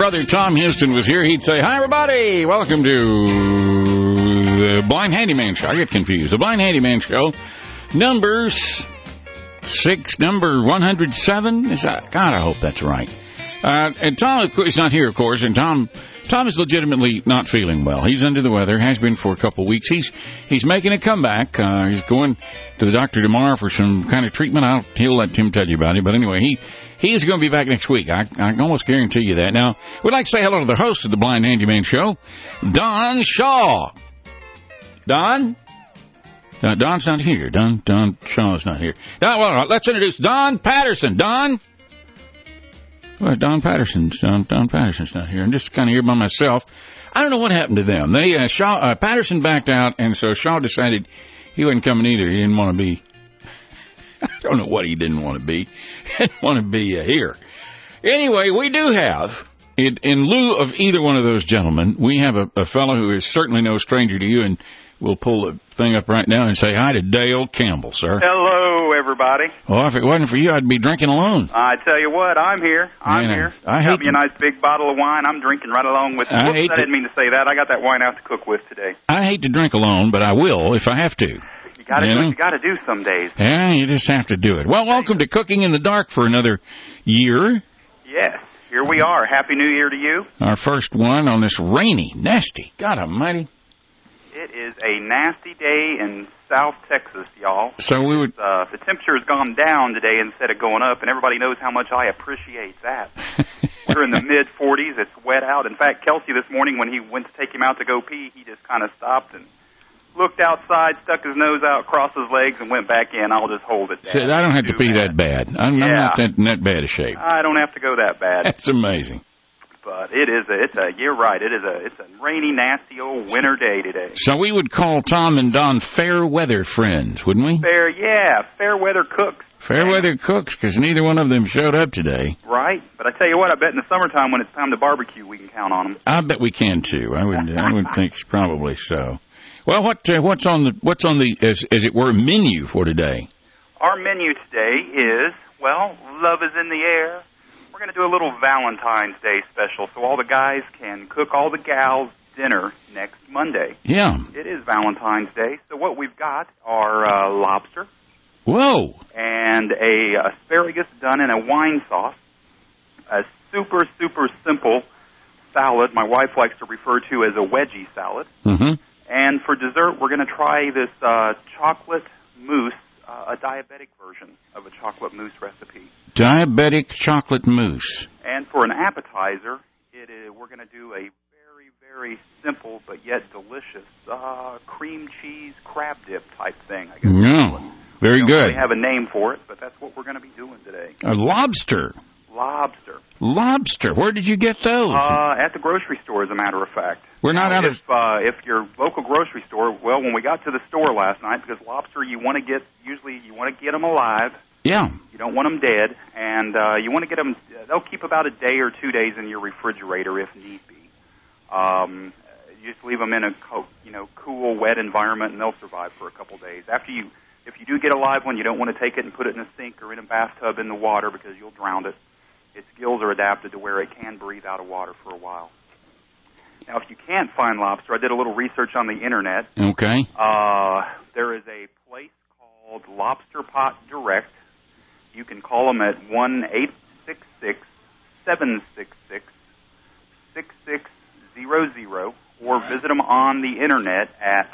brother Tom Houston was here, he'd say, "Hi, everybody. Welcome to the Blind Handyman Show." I get confused. The Blind Handyman Show, number 107. Is that? God, I hope that's right. And Tom is not here, of course, and Tom is legitimately not feeling well. He's under the weather, has been for a couple of weeks. He's making a comeback. He's going to the doctor tomorrow for some kind of treatment. He'll let Tim tell you about it. But anyway, he is going to be back next week. I can almost guarantee you that. Now, we'd like to say hello to the host of the Blind Handyman Show, Don Shaw. Don? Don's not here. Don Shaw's not here. Well, let's introduce Don Patterson. Don? Well, Don Patterson's not here. I'm just kind of here by myself. I don't know what happened to them. Patterson backed out, and so Shaw decided he wasn't coming either. He didn't want to be. I don't know what he didn't want to be. He didn't want to be here. Anyway, we do have, in lieu of either one of those gentlemen, we have a fellow who is certainly no stranger to you, and we'll pull the thing up right now and say hi to Dale Campbell, sir. Hello, everybody. Well, if it wasn't for you, I'd be drinking alone. I tell you what, I'm here. I'm here. Got me a nice big bottle of wine. I'm drinking right along with. I didn't mean to say that. I got that wine out to cook with today. I hate to drink alone, but I will if I have to. You got to do what you got to do some days. Yeah, you just have to do it. Well, welcome to Cooking in the Dark for another year. Yes, here we are. Happy New Year to you. Our first one on this rainy, nasty, God almighty. It is a nasty day in South Texas, y'all. So the temperature has gone down today instead of going up, and everybody knows how much I appreciate that. We're in the mid-40s. It's wet out. In fact, Kelsey this morning, when he went to take him out to go pee, he just kind of stopped and looked outside, stuck his nose out, crossed his legs, and went back in. I'll just hold it down. I don't have to pee that bad. I'm not in that bad a shape. I don't have to go that bad. That's amazing. But you're right. It's a rainy, nasty old winter day today. So we would call Tom and Don fair weather friends, wouldn't we? Fair weather cooks. Fair weather cooks, because neither one of them showed up today. Right, but I tell you what, I bet in the summertime when it's time to barbecue, we can count on them. I bet we can too. I would think probably so. Well, what's on the as it were menu for today? Our menu today is love is in the air. We're going to do a little Valentine's Day special, so all the guys can cook all the gals dinner next Monday. Yeah. It is Valentine's Day, so what we've got are lobster. Whoa. And a asparagus done in a wine sauce. A super, super simple salad my wife likes to refer to as a wedgie salad. Mm-hmm. And for dessert, we're going to try this chocolate mousse, a diabetic version of a chocolate mousse recipe. Diabetic chocolate mousse. And for an appetizer, we're going to do a very, very simple but yet delicious cream cheese crab dip type thing. I guess. Yeah, very good. We have a name for it, but that's what we're going to be doing today. A lobster. Lobster. Where did you get those? At the grocery store, as a matter of fact. We're not out of... If your local grocery store, when we got to the store last night, because lobster you want to get them alive. Yeah. You don't want them dead, and you want to get them, they'll keep about a day or 2 days in your refrigerator if need be. You just leave them in a cool, wet environment, and they'll survive for a couple days. If you do get a live one, you don't want to take it and put it in a sink or in a bathtub in the water because you'll drown it. Its gills are adapted to where it can breathe out of water for a while. Now, if you can't find lobster, I did a little research on the Internet. Okay. There is a place called Lobster Pot Direct. You can call them at 1-866-766-6600 or visit them on the Internet at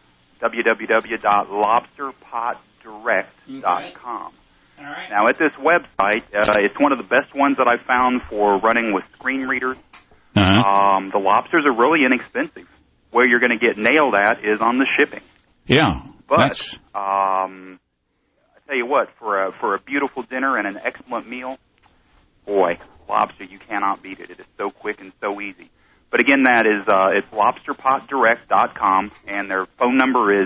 www.lobsterpotdirect.com. All right. Now, at this website, it's one of the best ones that I've found for running with screen readers. Uh-huh. The lobsters are really inexpensive. Where you're going to get nailed at is on the shipping. Yeah. But I tell you what, for a beautiful dinner and an excellent meal, boy, lobster, you cannot beat it. It is so quick and so easy. But again, that is it's lobsterpotdirect.com, and their phone number is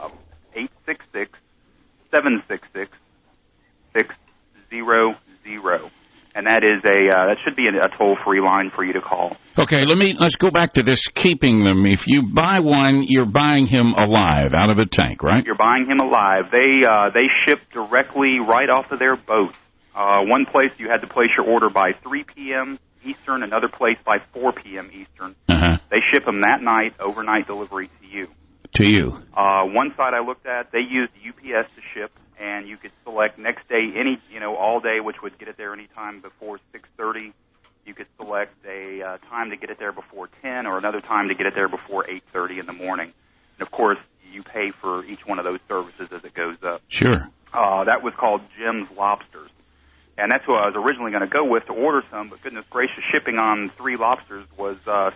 866-766-6600. And that is that should be a toll-free line for you to call. Okay, let's go back to this keeping them. If you buy one, you're buying him alive out of a tank, right? You're buying him alive. They ship directly right off of their boat. One place you had to place your order by 3 p.m. Eastern, another place by 4 p.m. Eastern. Uh-huh. They ship them that night, overnight delivery to you. To you. One site I looked at, they used UPS to ship, and you could select next day, all day, which would get it there anytime before 6:30. You could select a time to get it there before 10, or another time to get it there before 8:30 in the morning. And of course, you pay for each one of those services as it goes up. Sure. That was called Jim's Lobsters. And that's what I was originally going to go with to order some, but goodness gracious, shipping on 3 lobsters was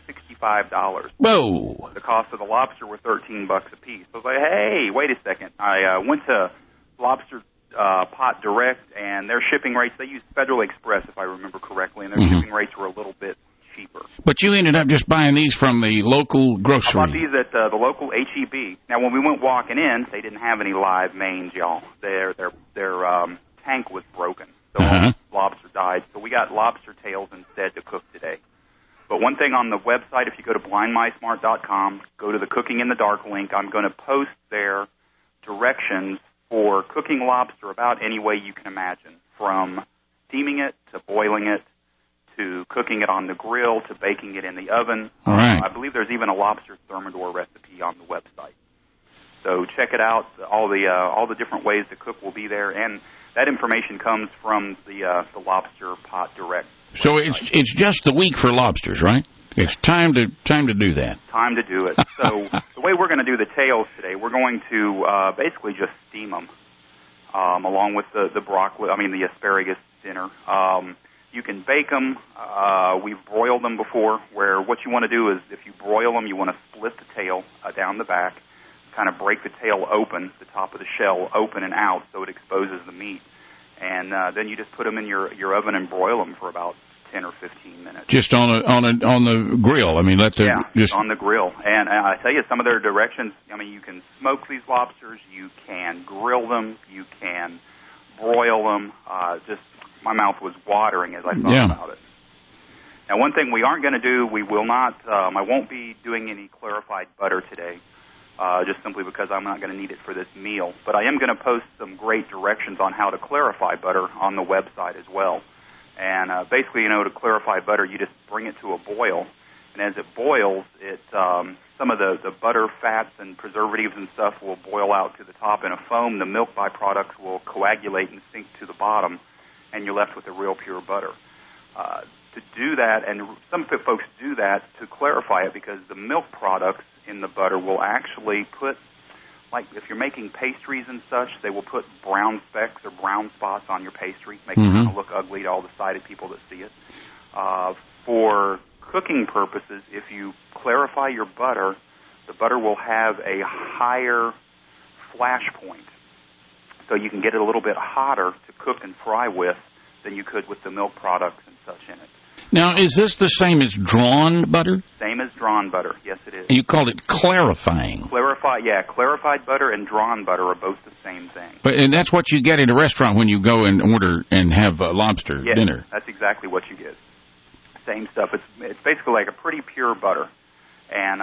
$65. Whoa. The cost of the lobster were $13 a piece. So I was like, hey, wait a second. I went to Lobster Pot Direct, and their shipping rates, they used Federal Express, if I remember correctly, and their shipping rates were a little bit cheaper. But you ended up just buying these from the local grocery. I bought these at the local H-E-B. Now, when we went walking in, they didn't have any live mange, y'all. Their tank was broken. So lobster died. So we got lobster tails instead to cook today. But one thing on the website, if you go to blindmysmart.com, go to the Cooking in the Dark link, I'm going to post there directions for cooking lobster about any way you can imagine, from steaming it to boiling it to cooking it on the grill to baking it in the oven. All right. I believe there's even a lobster thermidor recipe on the website. So check it out. All the different ways to cook will be there, and that information comes from the Lobster Pot Direct. So it's just the week for lobsters, right? It's time to do that. Time to do it. So the way we're going to do the tails today, we're going to basically just steam them along with the broccoli. The asparagus dinner. You can bake them. We've broiled them before. Where what you want to do is, if you broil them, you want to split the tail down the back, kind of break the tail open, the top of the shell open and out, so it exposes the meat. And then you just put them in your oven and broil them for about 10 or 15 minutes. Just on the grill. Just on the grill. And I tell you, some of their directions. You can smoke these lobsters. You can grill them. You can broil them. My mouth was watering as I thought about it. Now, one thing we aren't going to do, we will not. I won't be doing any clarified butter today. Just simply because I'm not going to need it for this meal. But I am going to post some great directions on how to clarify butter on the website as well. And basically, to clarify butter, you just bring it to a boil. And as it boils, some of the butter fats and preservatives and stuff will boil out to the top in a foam. The milk byproducts will coagulate and sink to the bottom, and you're left with a real pure butter. To do that, and some folks do that to clarify it, because the milk products in the butter will actually put, like if you're making pastries and such, they will put brown specks or brown spots on your pastry, make it kind of look ugly to all the sighted people that see it. For cooking purposes, if you clarify your butter, the butter will have a higher flash point, so you can get it a little bit hotter to cook and fry with than you could with the milk products and such in it. Now, is this the same as drawn butter? Same as drawn butter, yes it is. You called it clarifying. Clarified butter and drawn butter are both the same thing. And that's what you get at a restaurant when you go and order and have lobster dinner. That's exactly what you get. Same stuff. It's basically like a pretty pure butter. And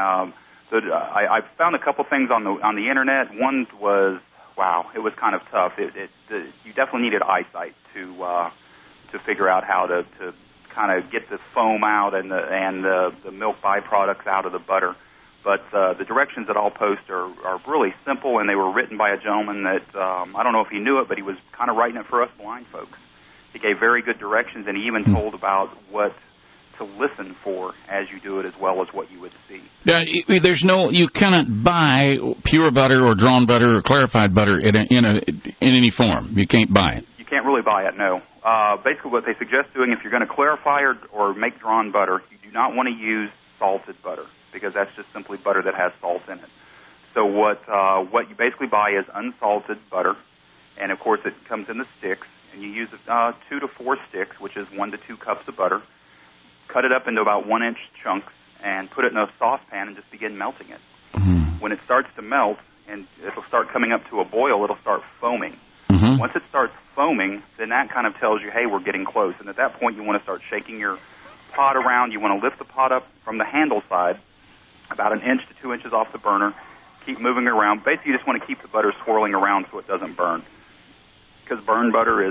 I found a couple things on the internet. One was, wow, it was kind of tough. You definitely needed eyesight to figure out how to kind of get the foam out and the milk byproducts out of the butter. But the directions that I'll post are really simple, and they were written by a gentleman that, I don't know if he knew it, but he was kind of writing it for us blind folks. He gave very good directions, and he even told about what to listen for as you do it, as well as what you would see. You cannot buy pure butter or drawn butter or clarified butter in any form. You can't buy it. You can't really buy it, no. Basically what they suggest doing, if you're going to clarify or make drawn butter, you do not want to use salted butter, because that's just simply butter that has salt in it. So what you basically buy is unsalted butter, and of course it comes in the sticks, and you use 2 to 4 sticks, which is 1 to 2 cups of butter. Cut it up into about 1-inch chunks and put it in a saucepan and just begin melting it. Mm-hmm. When it starts to melt and it'll start coming up to a boil, it'll start foaming. Mm-hmm. Once it starts foaming, then that kind of tells you, hey, we're getting close. And at that point, you want to start shaking your pot around. You want to lift the pot up from the handle side about 1 inch to 2 inches off the burner. Keep moving it around. Basically, you just want to keep the butter swirling around so it doesn't burn. Because burned butter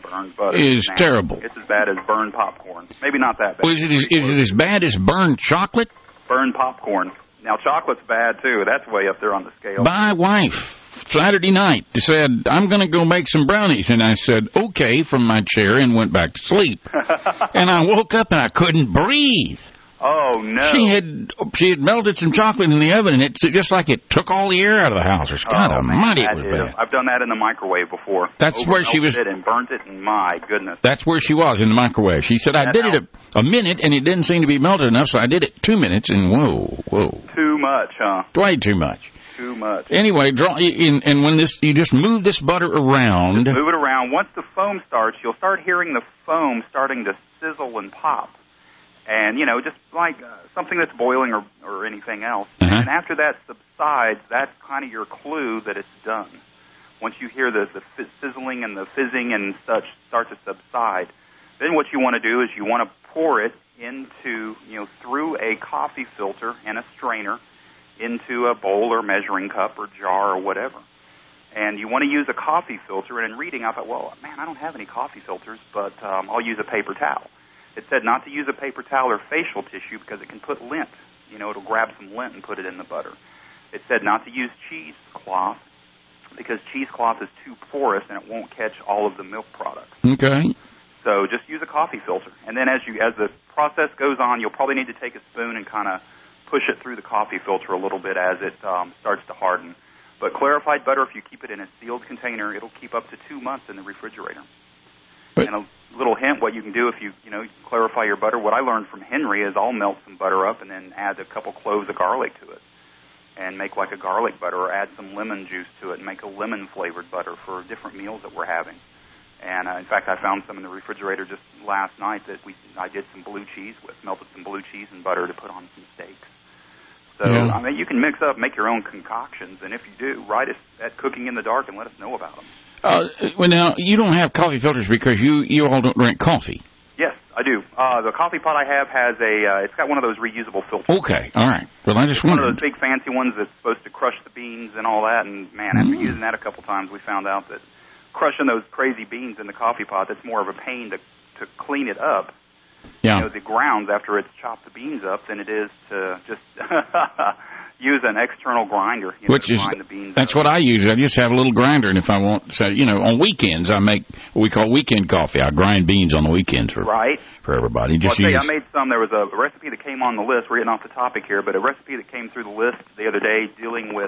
is terrible. It's as bad as burned popcorn. Maybe not that bad. Well, is it as bad as burned chocolate? Burned popcorn. Now, chocolate's bad, too. That's way up there on the scale. My wife, Saturday night, said, I'm going to go make some brownies. And I said, okay, from my chair and went back to sleep. And I woke up and I couldn't breathe. Oh, no. She had melted some chocolate in the oven, and it's just like it took all the air out of the house. God almighty, it was bad. I've done that in the microwave before. That's where she was. It and burnt it, and my goodness. That's where she was, in the microwave. She said, I did it a minute, and it didn't seem to be melted enough, so I did it 2 minutes, and whoa. Too much, huh? Way too much. Too much. Anyway, and when you just move this butter around. Just move it around. Once the foam starts, you'll start hearing the foam starting to sizzle and pop. And, just like something that's boiling or anything else. Uh-huh. And after that subsides, that's kind of your clue that it's done. Once you hear the sizzling and the fizzing and such start to subside, then what you want to do is you want to pour it into, through a coffee filter and a strainer into a bowl or measuring cup or jar or whatever. And you want to use a coffee filter. And in reading, I thought, well, man, I don't have any coffee filters, but I'll use a paper towel. It said not to use a paper towel or facial tissue because it can put lint. It'll grab some lint and put it in the butter. It said not to use cheesecloth because cheesecloth is too porous and it won't catch all of the milk products. Okay. So just use a coffee filter. And then as the process goes on, you'll probably need to take a spoon and kind of push it through the coffee filter a little bit as it starts to harden. But clarified butter, if you keep it in a sealed container, it'll keep up to 2 months in the refrigerator. And a little hint, what you can do if you clarify your butter, what I learned from Henry is I'll melt some butter up and then add a couple cloves of garlic to it and make like a garlic butter, or add some lemon juice to it and make a lemon-flavored butter for different meals that we're having. And, in fact, I found some in the refrigerator just last night that I did some blue cheese with, melted some blue cheese and butter to put on some steaks. So, yeah. You can mix up, make your own concoctions, and if you do, write us at Cooking in the Dark and let us know about them. Well, now, you don't have coffee filters because you all don't drink coffee. Yes, I do. The coffee pot I have has it's got one of those reusable filters. Okay, all right. Well, I just wondered. One of those big fancy ones that's supposed to crush the beans and all that, and, man, after using that a couple times, we found out that crushing those crazy beans in the coffee pot, that's more of a pain to clean it up. Yeah. The grounds after it's chopped the beans up than it is to just use an external grinder. Which is, grind the beans that's up. what I use. I just have a little grinder, and if I want, on weekends, I make what we call weekend coffee. I grind beans on the weekends for everybody. I made some. There was a recipe that came on the list. We're getting off the topic here, but a recipe that came through the list the other day dealing with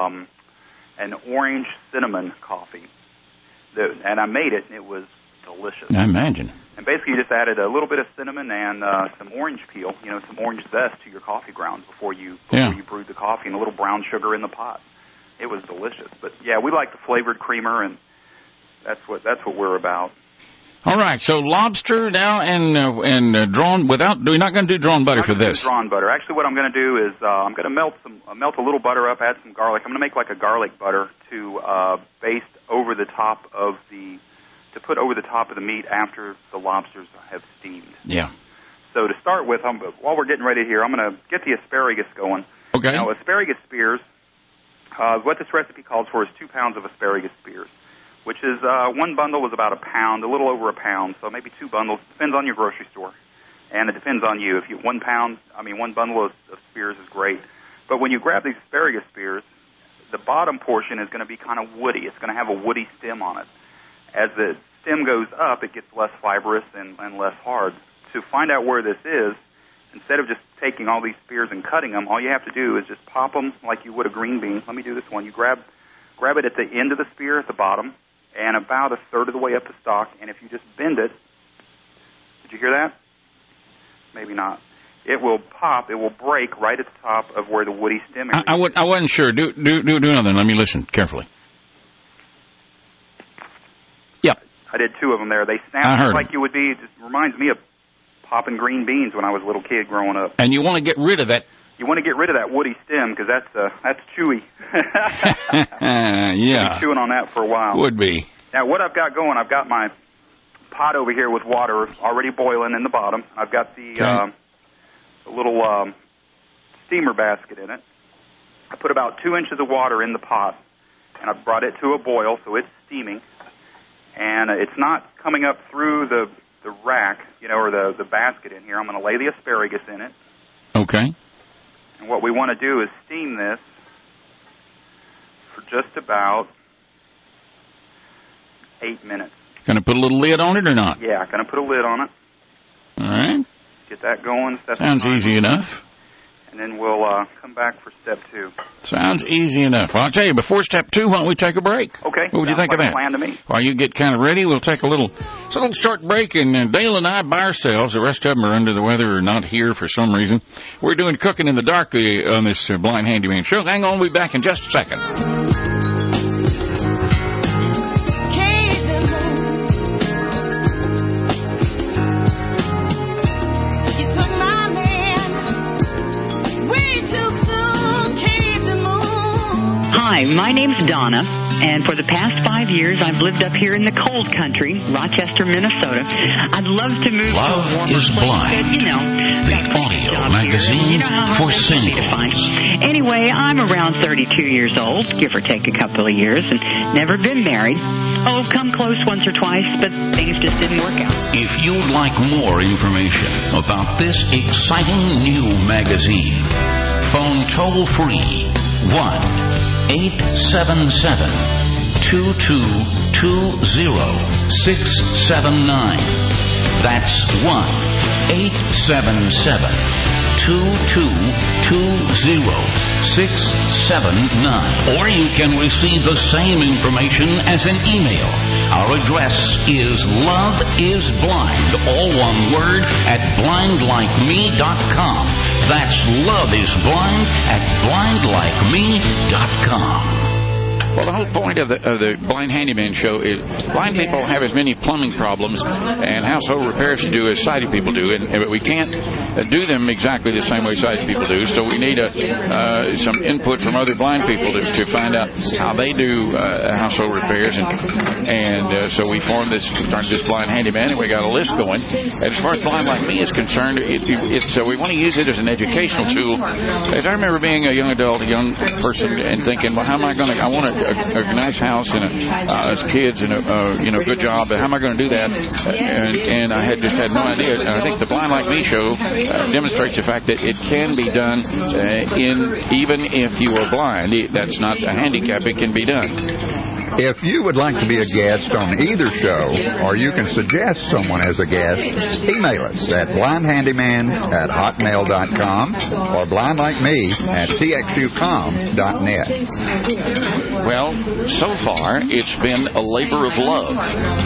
an orange cinnamon coffee. And I made it, and it was delicious. I imagine. And basically, you just added a little bit of cinnamon and some orange peel, some orange zest to your coffee grounds before you brewed the coffee, and a little brown sugar in the pot. It was delicious. But yeah, we like the flavored creamer, and that's what we're about. All right, so lobster now and drawn without. We're not going to do drawn butter for this. Drawn butter. Actually, what I'm going to do is I'm going to melt a little butter up, add some garlic. I'm going to make like a garlic butter to baste over the top of to put over the top of the meat after the lobsters have steamed. Yeah. So to start with, while we're getting ready here, I'm going to get the asparagus going. Okay. Now, asparagus spears, what this recipe calls for is 2 pounds of asparagus spears, which is one bundle was about a pound, a little over a pound, so maybe 2 bundles. Depends on your grocery store, and it depends on you. If you 1 bundle of spears is great. But when you grab these asparagus spears, the bottom portion is going to be kind of woody. It's going to have a woody stem on it. As the stem goes up, it gets less fibrous and less hard. To find out where this is, instead of just taking all these spears and cutting them, all you have to do is just pop them like you would a green bean. Let me do this one. You grab it at the end of the spear at the bottom and about a third of the way up the stalk, and if you just bend it, did you hear that? Maybe not. It will pop. It will break right at the top of where the woody stem is. I wasn't sure. Do another. Let me listen carefully. Yep. I did 2 of them there. They sound like you would be. It just reminds me of popping green beans when I was a little kid growing up. And you want to get rid of that. You want to get rid of that woody stem because that's chewy. Yeah. I'll be chewing on that for a while. Would be. Now, what I've got going, I've got my pot over here with water already boiling in the bottom. I've got the little steamer basket in it. I put about 2 inches of water in the pot, and I brought it to a boil, so it's steaming. and it's not coming up through the rack, or the basket in here. I'm going to lay the asparagus in it. Okay. And what we want to do is steam this for just about 8 minutes. Going to put a little lid on it or not? Yeah, going to put a lid on it. All right. Get that going. Sounds easy enough. And then we'll come back for step 2. Sounds easy enough. Well, I'll tell you, before step 2, why don't we take a break? Okay. What would you think of that? Plan to me. While you get kind of ready, we'll take a little short break, and Dale and I by ourselves. The rest of them are under the weather or not here for some reason. We're doing Cooking in the Dark on this Blind Handyman show. Hang on, we'll be back in just a second. Hi, my name's Donna, and for the past 5 years, I've lived up here in the cold country, Rochester, Minnesota. I'd love to move Love to a warmer is place, Blind, but, the audio magazine for singles. Anyway, I'm around 32 years old, give or take a couple of years, and never been married. Oh, come close once or twice, but things just didn't work out. If you'd like more information about this exciting new magazine, phone toll-free 1-877-2220-679. That's 1-877-2220-679. Or you can receive the same information as an email. Our address is loveisblind, all one word, at blindlikeme.com. That's loveisblind at blindlikeme.com. Well, the whole point of the Blind Handyman show is blind people have as many plumbing problems and household repairs to do as sighted people do, but we can't do them exactly the same way sighted people do. So we need some input from other blind people to find out how they do household repairs, and so we started this Blind Handyman, and we got a list going. And as far as Blind Like Me is concerned, we want to use it as an educational tool. As I remember being a young adult, a young person, and thinking, well, how am I going to? I want a nice house and as kids and a good job. How am I going to do that? And I just had no idea. I think the Blind Like Me show demonstrates the fact that it can be done even if you are blind. That's not a handicap. It can be done. If you would like to be a guest on either show, or you can suggest someone as a guest, email us at blindhandyman@hotmail.com or blindlikeme@txucom.net. Well, so far, it's been a labor of love.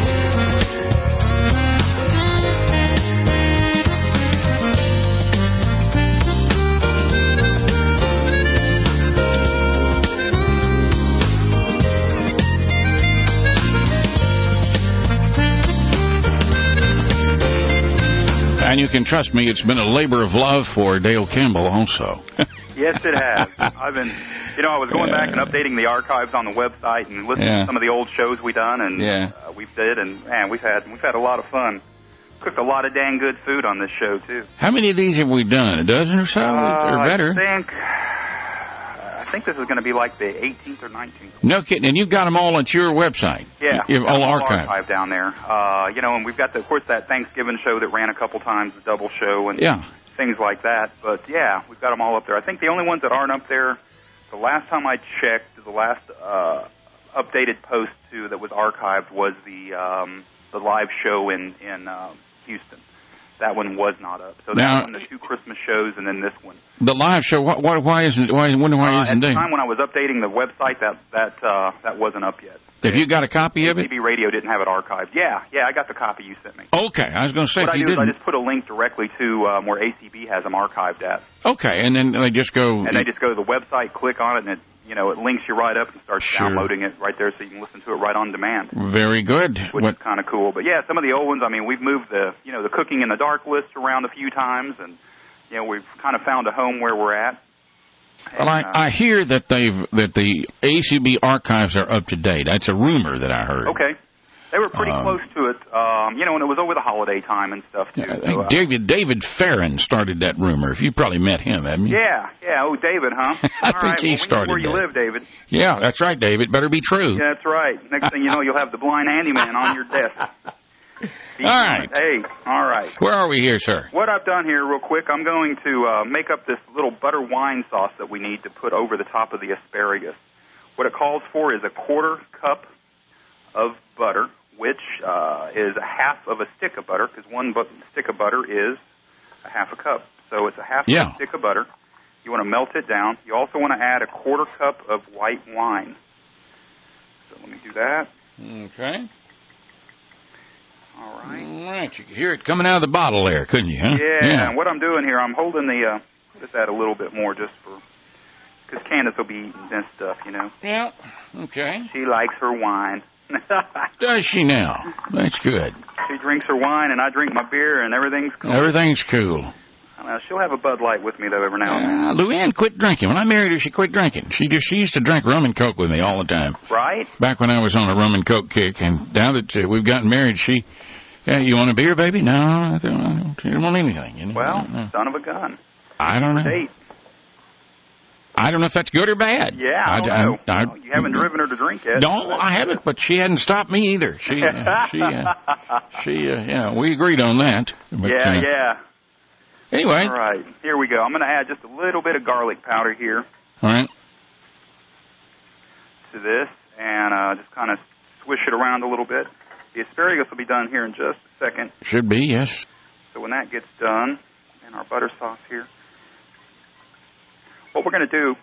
And you can trust me, it's been a labor of love for Dale Campbell also. Yes, it has. I've been, I was going back and updating the archives on the website and listening to some of the old shows we done, and we've had a lot of fun. Cooked a lot of dang good food on this show too. How many of these have we done? A dozen or so, or better? I think this is going to be like the 18th or 19th. No kidding. And you've got them all at your website. Yeah. You've all archived down there. And we've got, of course, that Thanksgiving show that ran a couple times, the double show, and things like that. But, yeah, we've got them all up there. I think the only ones that aren't up there, the last time I checked, the last updated post that was archived was the live show in Houston. That one was not up. So that one, the 2 Christmas shows, and then this one. The live show. Why isn't? Why isn't it? At the time when I was updating the website, that wasn't up yet. Have you got a copy of it? TV Radio didn't have it archived. Yeah, I got the copy you sent me. Okay, I was going to say what if you didn't. I just put a link directly to where ACB has them archived at. Okay, and then they just go. And they just go to the website, click on it, and it links you right up and starts downloading it right there, so you can listen to it right on demand. Very good. Which is kind of cool. But yeah, some of the old ones. I mean, we've moved the Cooking in the Dark list around a few times, and we've kind of found a home where we're at. Well, I hear that the ACB archives are up to date. That's a rumor that I heard. Okay. They were pretty close to it, and it was over the holiday time and stuff, too. I think David Farron started that rumor. You've probably met him, haven't you? Yeah. Oh, David, huh? I think he started where you live, David. Yeah, that's right, David. Better be true. Yeah, that's right. Next thing you know, you'll have the blind handyman on your desk. All right. Hey, all right. Where are we here, sir? What I've done here, real quick, I'm going to make up this little butter wine sauce that we need to put over the top of the asparagus. What it calls for is a 1/4 cup of butter, which is a half of a stick of butter, because one stick of butter is a half a cup. So it's a half of a stick of butter. You want to melt it down. You also want to add a 1/4 cup of white wine. So let me do that. Okay. All right. All right. You could hear it coming out of the bottle there, couldn't you? Huh? Yeah. And what I'm doing here, I'm holding the, just add a little bit more just for, because Candace will be eating this stuff, Yeah. Okay. She likes her wine. Does she now? That's good. She drinks her wine, and I drink my beer, and everything's cool. Everything's cool. She'll have a Bud Light with me, though, every now and then. Luann quit drinking. When I married her, she quit drinking. She used to drink rum and Coke with me all the time. Right? Back when I was on a rum and Coke kick, and now that we've gotten married, you want a beer, baby? No, I don't want anything. Well, son of a gun. I don't know. Date. I don't know if that's good or bad. Yeah, I don't know. You haven't driven her to drink yet. No, I haven't, but she hadn't stopped me either. We agreed on that. But, yeah. Anyway. All right, here we go. I'm going to add just a little bit of garlic powder here. All right. To this, and just kind of swish it around a little bit. The asparagus will be done here in just a second. Should be, yes. So when that gets done, and our butter sauce here, what we're going to do,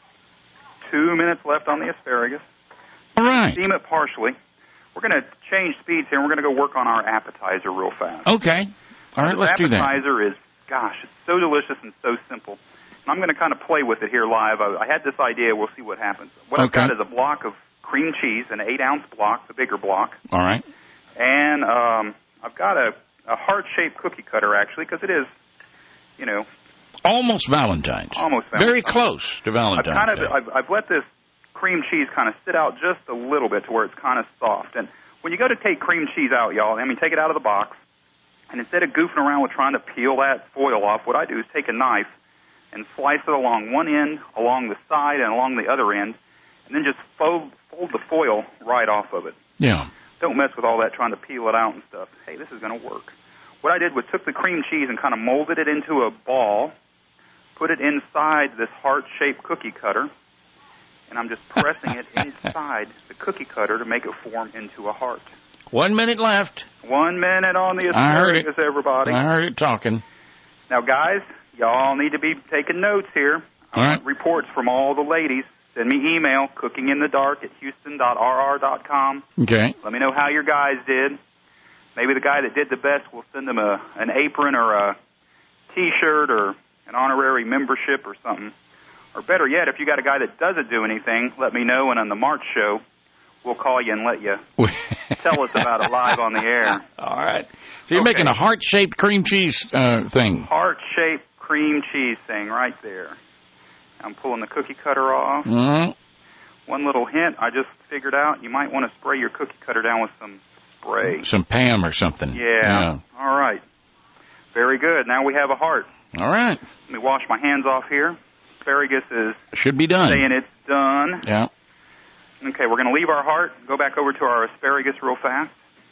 2 minutes left on the asparagus. All right. Steam it partially. We're going to change speeds here, and we're going to go work on our appetizer real fast. Okay. All right, let's do that. Appetizer is, it's so delicious and so simple. And I'm going to kind of play with it here live. I had this idea. We'll see what happens. What I've got is a block of cream cheese, an 8-ounce block, the bigger block. All right. And I've got a heart-shaped cookie cutter, actually, because it is, almost Valentine's. Almost Valentine's. Very close to Valentine's. I've let this cream cheese kind of sit out just a little bit to where it's kind of soft. And when you go to take cream cheese out, y'all, take it out of the box, and instead of goofing around with trying to peel that foil off, what I do is take a knife and slice it along one end, along the side, and along the other end, and then just fold the foil right off of it. Yeah. Don't mess with all that trying to peel it out and stuff. Hey, this is going to work. What I did was took the cream cheese and kind of molded it into a ball, put it inside this heart-shaped cookie cutter, and I'm just pressing it inside the cookie cutter to make it form into a heart. 1 minute left. 1 minute on the asparagus, everybody. I heard it talking. Now, guys, y'all need to be taking notes here. All right. Reports from all the ladies. Send me email, cookinginthedark@houston.rr.com. Okay. Let me know how your guys did. Maybe the guy that did the best will send them an apron or a T-shirt or an honorary membership or something. Or better yet, if you got a guy that doesn't do anything, let me know, and on the March show, we'll call you and let you tell us about it live on the air. All right. So you're making a heart-shaped cream cheese thing. Heart-shaped cream cheese thing right there. I'm pulling the cookie cutter off. Mm-hmm. One little hint I just figured out, you might want to spray your cookie cutter down with some spray. Some Pam or something. Yeah. All right. Very good. Now we have a heart. All right. Let me wash my hands off here. Asparagus should be done. Saying it's done. Yeah. Okay, we're going to leave our heart, go back over to our asparagus real fast.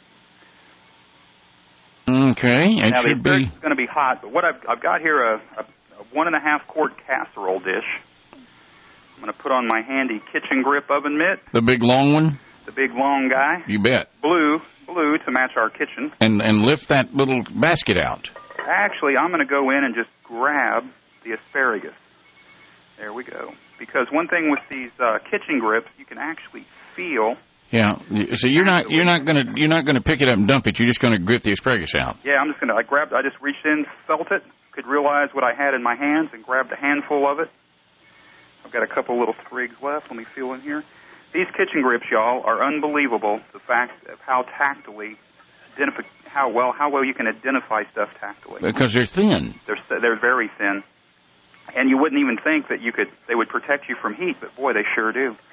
Okay, now the asparagus is going to be hot, but what I've got here a 1.5 quart casserole dish. I'm going to put on my handy kitchen grip oven mitt. The big long one? The big long guy. You bet. Blue to match our kitchen. And lift that little basket out. Actually, I'm going to go in and just grab the asparagus. There we go. Because one thing with these kitchen grips, you can actually feel. Yeah. So you're not gonna pick it up and dump it. You're just gonna grip the asparagus out. Yeah, I'm just gonna. I just reached in, felt it, could realize what I had in my hands, and grabbed a handful of it. I've got a couple little sprigs left. Let me feel in here. These kitchen grips, y'all, are unbelievable. The fact of how tactily, how well you can identify stuff tactily. Because they're thin. They're very thin. And you wouldn't even think that they would protect you from heat, but boy, they sure do.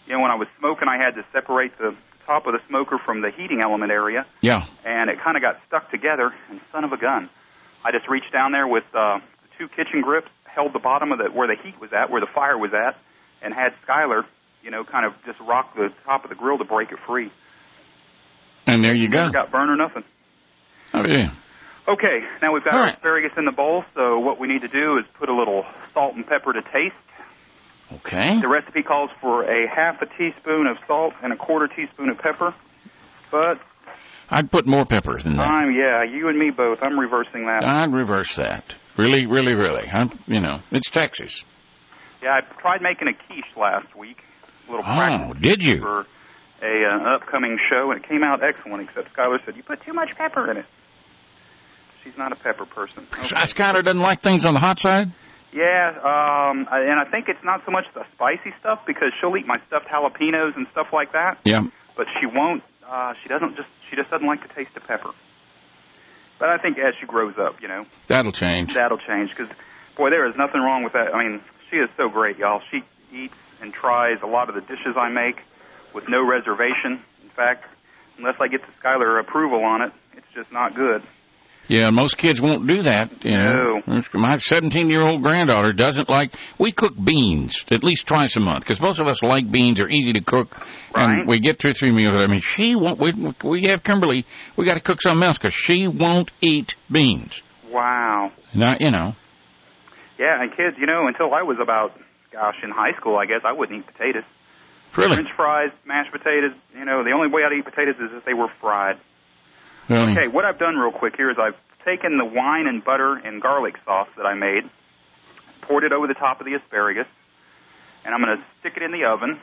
You know, when I was smoking, I had to separate the top of the smoker from the heating element area. Yeah. And it kind of got stuck together, and son of a gun. I just reached down there with the 2 kitchen grips, held the bottom of where the heat was at, where the fire was at, and had Skylar, you know, kind of just rock the top of the grill to break it free. And there you go. Never got burned or nothing. Oh, yeah. Okay, now we've got our asparagus in the bowl, so what we need to do is put a little salt and pepper to taste. Okay. The recipe calls for a half a teaspoon of salt and a quarter teaspoon of pepper, but I'd put more pepper than that. Yeah, you and me both. I'm reversing that. I'd reverse that. Really, really, really. It's Texas. Yeah, I tried making a quiche last week. A little practice did you? For an upcoming show, and it came out excellent, except Skylar said, you put too much pepper in it. She's not a pepper person. Okay. Skylar doesn't like things on the hot side? Yeah, and I think it's not so much the spicy stuff, because she'll eat my stuffed jalapenos and stuff like that. Yeah. But she won't, she just doesn't like the taste of pepper. But I think as she grows up, you know. That'll change. Because, boy, there is nothing wrong with that. I mean, she is so great, y'all. She eats and tries a lot of the dishes I make with no reservation. In fact, unless I get the Skylar approval on it, it's just not good. Yeah, most kids won't do that, you know. No. My 17-year-old granddaughter doesn't like... We cook beans at least twice a month, because most of us like beans. They're easy to cook, right. And we get 2 or 3 meals. I mean, she won't... We have Kimberly. We got to cook something else, because she won't eat beans. Wow. Not, you know. Yeah, and kids, you know, until I was about, in high school, I guess, I wouldn't eat potatoes. Really? French fries, mashed potatoes, you know, the only way I'd eat potatoes is if they were fried. Really? Okay, what I've done real quick here is I've taken the wine and butter and garlic sauce that I made, poured it over the top of the asparagus, and I'm going to stick it in the oven.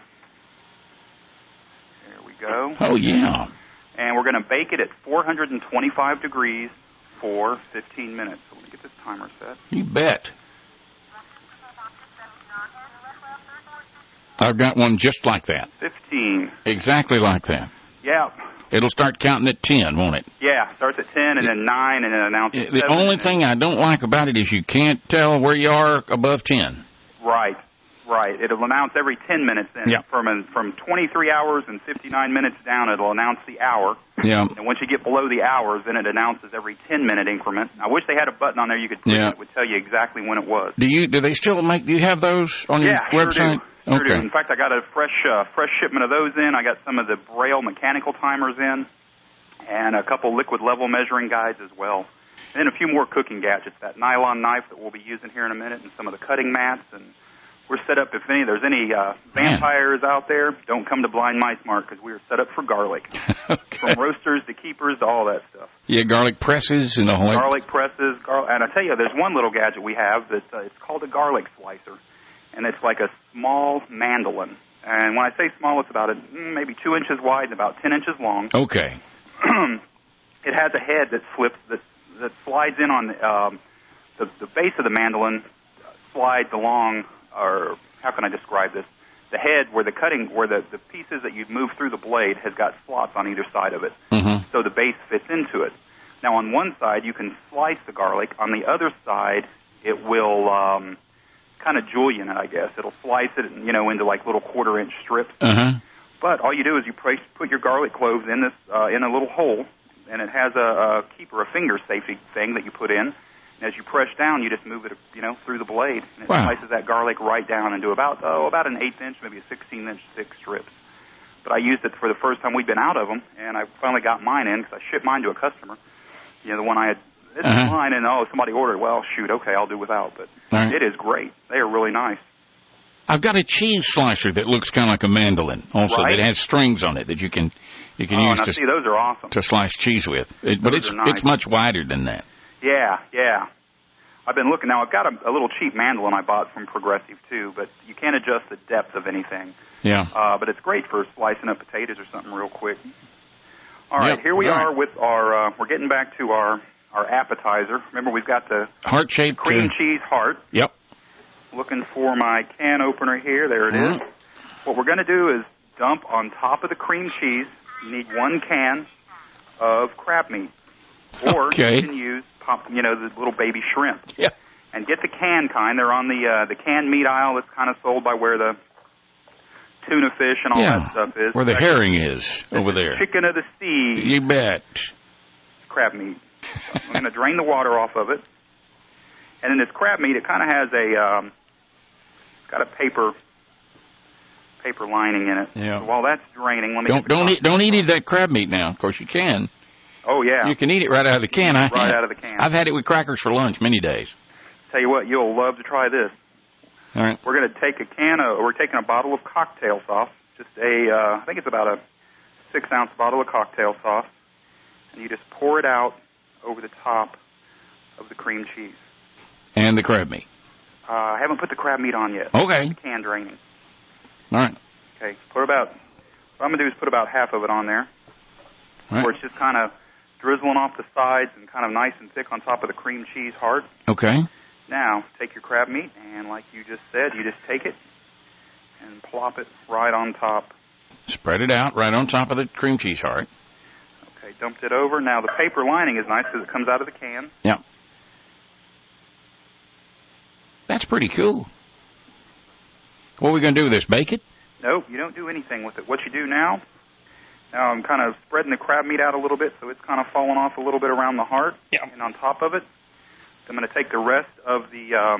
There we go. Oh, yeah. And we're going to bake it at 425 degrees for 15 minutes. So let me get this timer set. You bet. I've got one just like that. 15. Exactly like that. Yeah. It'll start counting at 10, won't it? Yeah, starts at 10 and then 9 and then announces 7. The only thing I don't like about it is you can't tell where you are above 10. Right. It'll announce every 10 minutes then. Yeah. From 23 hours and 59 minutes down, it'll announce the hour. Yeah. And once you get below the hours, then it announces every 10-minute increment. I wish they had a button on there you could click that would tell you exactly when it was. Do they still make? Do you have those on your website? Sure do. In fact, I got a fresh shipment of those in. I got some of the Braille mechanical timers in, and a couple liquid level measuring guides as well. And then a few more cooking gadgets, that nylon knife that we'll be using here in a minute, and some of the cutting mats. And we're set up, if there's any vampires out there, don't come to Blind Mice Mart, because we are set up for garlic. Okay. From roasters to keepers to all that stuff. Yeah, garlic presses and the whole... Garlic presses. And I tell you, there's one little gadget we have that it's called a garlic slicer. And it's like a small mandolin. And when I say small, it's about maybe 2 inches wide and about 10 inches long. Okay. It has a head that flips, that slides in on the base of the mandolin, slides along, or how can I describe this? The head where the pieces that you'd move through the blade has got slots on either side of it. Mm-hmm. So the base fits into it. Now on one side you can slice the garlic. On the other side it will kind of julienne it, I guess. It'll slice it, into like little 1/4-inch strips. Uh-huh. But all you do is you put your garlic cloves in this in a little hole, and it has a keeper, a finger safety thing that you put in. And as you press down, you just move it, through the blade, and it slices that garlic right down into about an 1/8 inch, maybe a 16-inch thick strips. But I used it for the first time we'd been out of them, and I finally got mine in because I shipped mine to a customer. The one I had. It's mine, and somebody ordered. Well, shoot, okay, I'll do without. But It is great. They are really nice. I've got a cheese slicer that looks kind of like a mandolin. Also, that has strings on it that you can use to see, those are awesome. To slice cheese with. But it's much wider than that. Yeah. I've been looking now. I've got a little cheap mandolin I bought from Progressive too, but you can't adjust the depth of anything. Yeah. But it's great for slicing up potatoes or something real quick. All right, here we are with our. We're getting back to our appetizer. Remember, we've got the heart-shaped cream cheese heart. Yep. Looking for my can opener here. There it is. What we're going to do is dump on top of the cream cheese. You need 1 can of crab meat, or you can use the little baby shrimp. Yeah. And get the canned kind. They're on the canned meat aisle. That's kind of sold by where the tuna fish and all that stuff is. Where the herring is over there. Chicken of the sea. You bet. Crab meat. I'm going to drain the water off of it. And in this crab meat, it kind of has it's got a paper lining in it. Yeah. So while that's draining, let me don't eat that crab meat now. Of course you can. Oh yeah. You can eat it right out of the can. Out of the can. I've had it with crackers for lunch many days. Tell you what, you'll love to try this. All right. We're going to take we're taking a bottle of cocktail sauce, just I think it's about a 6-ounce bottle of cocktail sauce, and you just pour it out over the top of the cream cheese. And the crab meat. I haven't put the crab meat on yet. Okay. The can draining. All right. Okay. What I'm going to do is put about half of it on there, right, where it's just kind of drizzling off the sides and kind of nice and thick on top of the cream cheese heart. Okay. Now, take your crab meat, and like you just said, you just take it and plop it right on top. Spread it out right on top of the cream cheese heart. Okay, dumped it over. Now, the paper lining is nice because it comes out of the can. Yeah. That's pretty cool. What are we going to do with this? Bake it? Nope, you don't do anything with it. What you do now I'm kind of spreading the crab meat out a little bit so it's kind of falling off a little bit around the heart. Yeah. And on top of it, I'm going to take the rest of the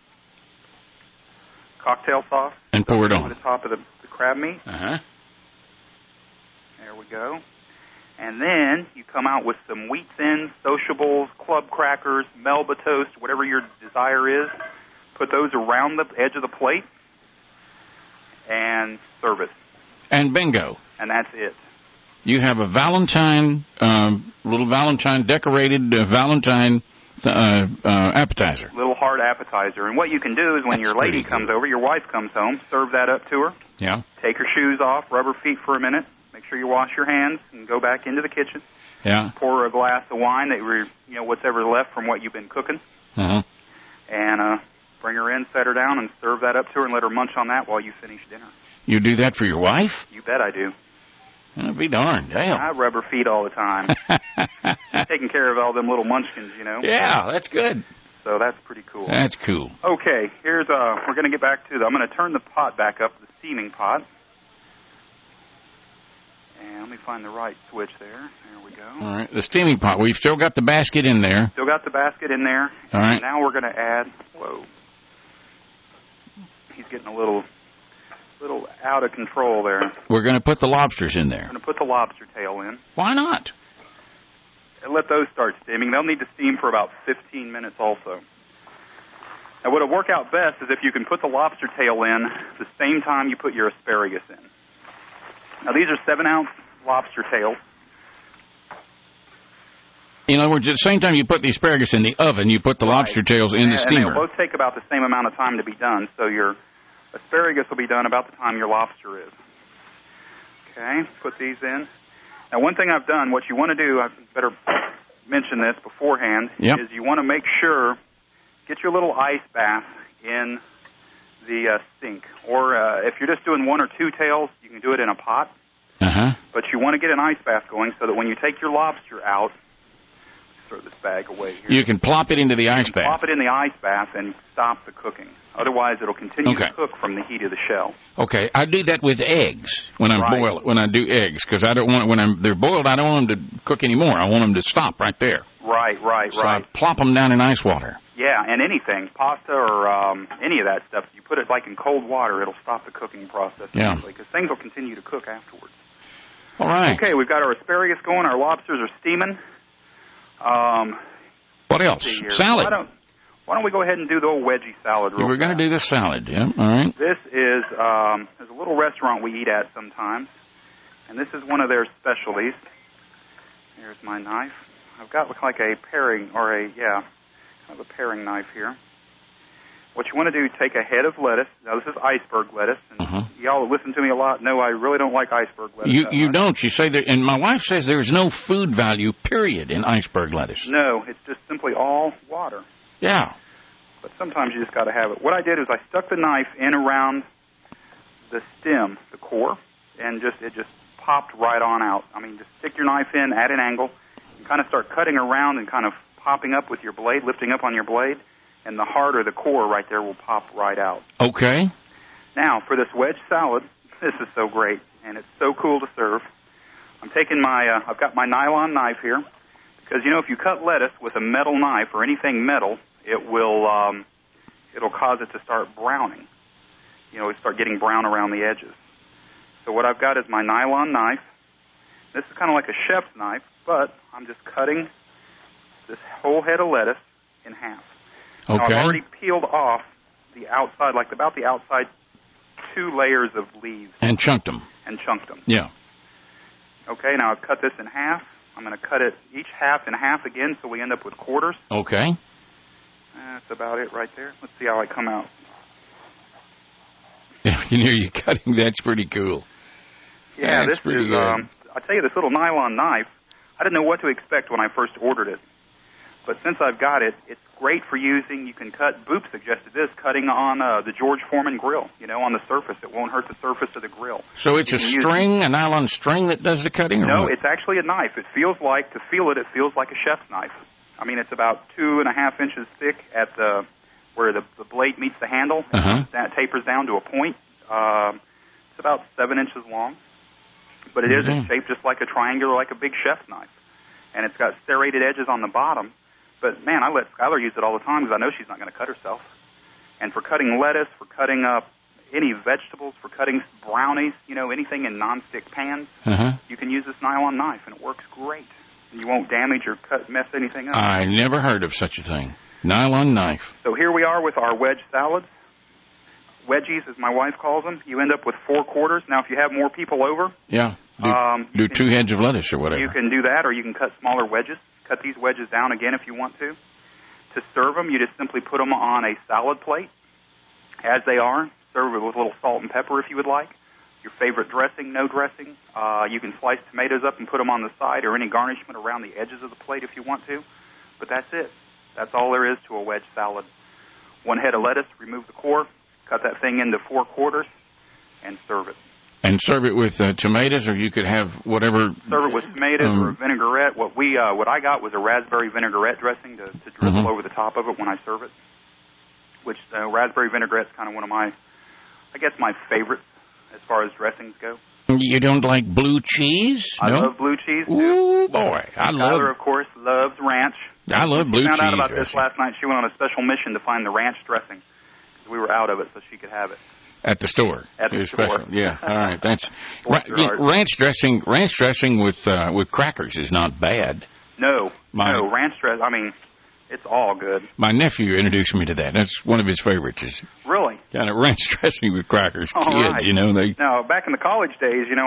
cocktail sauce and pour it on the top of the crab meat. Uh-huh. There we go. And then you come out with some Wheat Thins, Sociables, Club Crackers, Melba Toast, whatever your desire is. Put those around the edge of the plate and serve it. And bingo. And that's it. You have a Valentine, little Valentine decorated Valentine appetizer. Little hard appetizer. And what you can do is when your lady comes over, your wife comes home, serve that up to her. Yeah. Take her shoes off, rub her feet for a minute. Make sure you wash your hands and go back into the kitchen. Yeah. Pour her a glass of wine what's ever left from what you've been cooking. Uh-huh. And bring her in, set her down, and serve that up to her and let her munch on that while you finish dinner. You do that for your wife? You bet I do. That'd be darned. Damn. I rub her feet all the time. Taking care of all them little munchkins, Yeah, that's good. So that's pretty cool. That's cool. Okay, here's we're going to get back to I'm going to turn the pot back up, the steaming pot. And let me find the right switch there. There we go. All right, the steaming pot. We've still got the basket in there. Still got the basket in there. All right. And now we're going to add, he's getting a little out of control there. We're going to put the lobsters in there. I'm going to put the lobster tail in. Why not? And let those start steaming. They'll need to steam for about 15 minutes also. Now, what will work out best is if you can put the lobster tail in the same time you put your asparagus in. Now, these are 7-ounce lobster tails. In other words, at the same time you put the asparagus in the oven, you put the lobster tails in the steamer. And they'll both take about the same amount of time to be done, so your asparagus will be done about the time your lobster is. Okay, put these in. Now, one thing I've done, what you want to do, I better mention this beforehand, is you want to make sure, get your little ice bath in the sink. Or if you're just doing 1 or 2 tails, you can do it in a pot. Uh-huh. But you want to get an ice bath going so that when you take your lobster out, throw this bag away here. You can plop it into the ice bath. Plop it in the ice bath and stop the cooking. Otherwise, it'll continue to cook from the heat of the shell. Okay, I do that with eggs when I do eggs, because I don't want when they're boiled. I don't want them to cook anymore. I want them to stop right there. Right. So I plop them down in ice water. Yeah, and anything, pasta or any of that stuff, you put it like in cold water, it'll stop the cooking process. Yeah. Because things will continue to cook afterwards. All right. Okay, we've got our asparagus going. Our lobsters are steaming. What else? Salad. Why don't we go ahead and do the old wedgie salad real We're going to do the salad, yeah. All right. This is, there's a little restaurant we eat at sometimes, and this is one of their specialties. Here's my knife. I've got like a paring, kind of a paring knife here. What you want to do, take a head of lettuce. Now, this is iceberg lettuce. And y'all listen to me a lot. No, I really don't like iceberg lettuce. You don't. You say that, and my wife says there's no food value, period, in iceberg lettuce. No, it's just simply all water. Yeah. But sometimes you just got to have it. What I did is I stuck the knife in around the stem, the core, and it just popped right on out. I mean, just stick your knife in at an angle, and kind of start cutting around and kind of popping up with your blade, lifting up on your blade, and the heart or the core right there will pop right out. Okay. Now, for this wedge salad, This is so great, and it's so cool to serve. I'm taking my, I've got my nylon knife here, because, you know, if you cut lettuce with a metal knife or anything metal, it will, it'll cause it to start browning. You know, it start getting brown around the edges. So what I've got is my nylon knife. This is kind of like a chef's knife, but I'm just cutting this whole head of lettuce in half. Okay. Now, I've already peeled off the outside, like about the outside 2 layers of leaves. And chunked them. Yeah. Okay, now I've cut this in half. I'm going to cut it each half in half again so we end up with quarters. Okay. That's about it right there. Let's see how I come out. Yeah, I can hear you cutting. That's pretty cool. Yeah, That's this is, I tell you, this little nylon knife, I didn't know what to expect when I first ordered it. But since I've got it, it's great for using. You can cut, Boop suggested this, cutting on the George Foreman grill, you know, on the surface. It won't hurt the surface of the grill. So it's a string, a nylon string that does the cutting? Or no, what? It's actually a knife. It feels like, to feel it, it feels like a chef's knife. I mean, it's about 2.5 inches thick at the where the blade meets the handle. That tapers down to a point. It's about 7 inches long. But it is shaped just like a triangular, like a big chef's knife. And it's got serrated edges on the bottom. But, man, I let Skylar use it all the time because I know she's not going to cut herself. And for cutting lettuce, for cutting up any vegetables, for cutting brownies, you know, anything in nonstick pans, you can use this nylon knife, and it works great. And you won't damage or mess anything up. I never heard of such a thing. Nylon knife. So here we are with our wedge salads. Wedgies, as my wife calls them. You end up with 4 quarters. Now, if you have more people over... Yeah, do 2 heads of lettuce or whatever. You can do that, or you can cut smaller wedges. Cut these wedges down again if you want to. To serve them, you just simply put them on a salad plate, as they are. Serve it with a little salt and pepper if you would like. Your favorite dressing, no dressing. You can slice tomatoes up and put them on the side, or any garnishment around the edges of the plate if you want to. But that's it. That's all there is to a wedge salad. 1 head of lettuce, remove the core, cut that thing into 4 quarters, and serve it. And serve it with tomatoes, or you could have whatever. Serve it with tomatoes or a vinaigrette. What I got was a raspberry vinaigrette dressing to drizzle over the top of it when I serve it. Which raspberry vinaigrette's kind of one of my favorites as far as dressings go. You don't like blue cheese? I love blue cheese, too. Ooh, boy. Skylar, of course, loves ranch. I love blue cheese. She found out about this last night. She went on a special mission to find the ranch dressing. We were out of it, so she could have it. At the store. At the store. Special. Yeah. All right. That's ranch dressing. Ranch dressing with crackers is not bad. No, ranch dressing. I mean, it's all good. My nephew introduced me to that. That's one of his favorites. Is really kind of ranch dressing with crackers. All Kids, right. you know, they. Now, back in the college days, you know,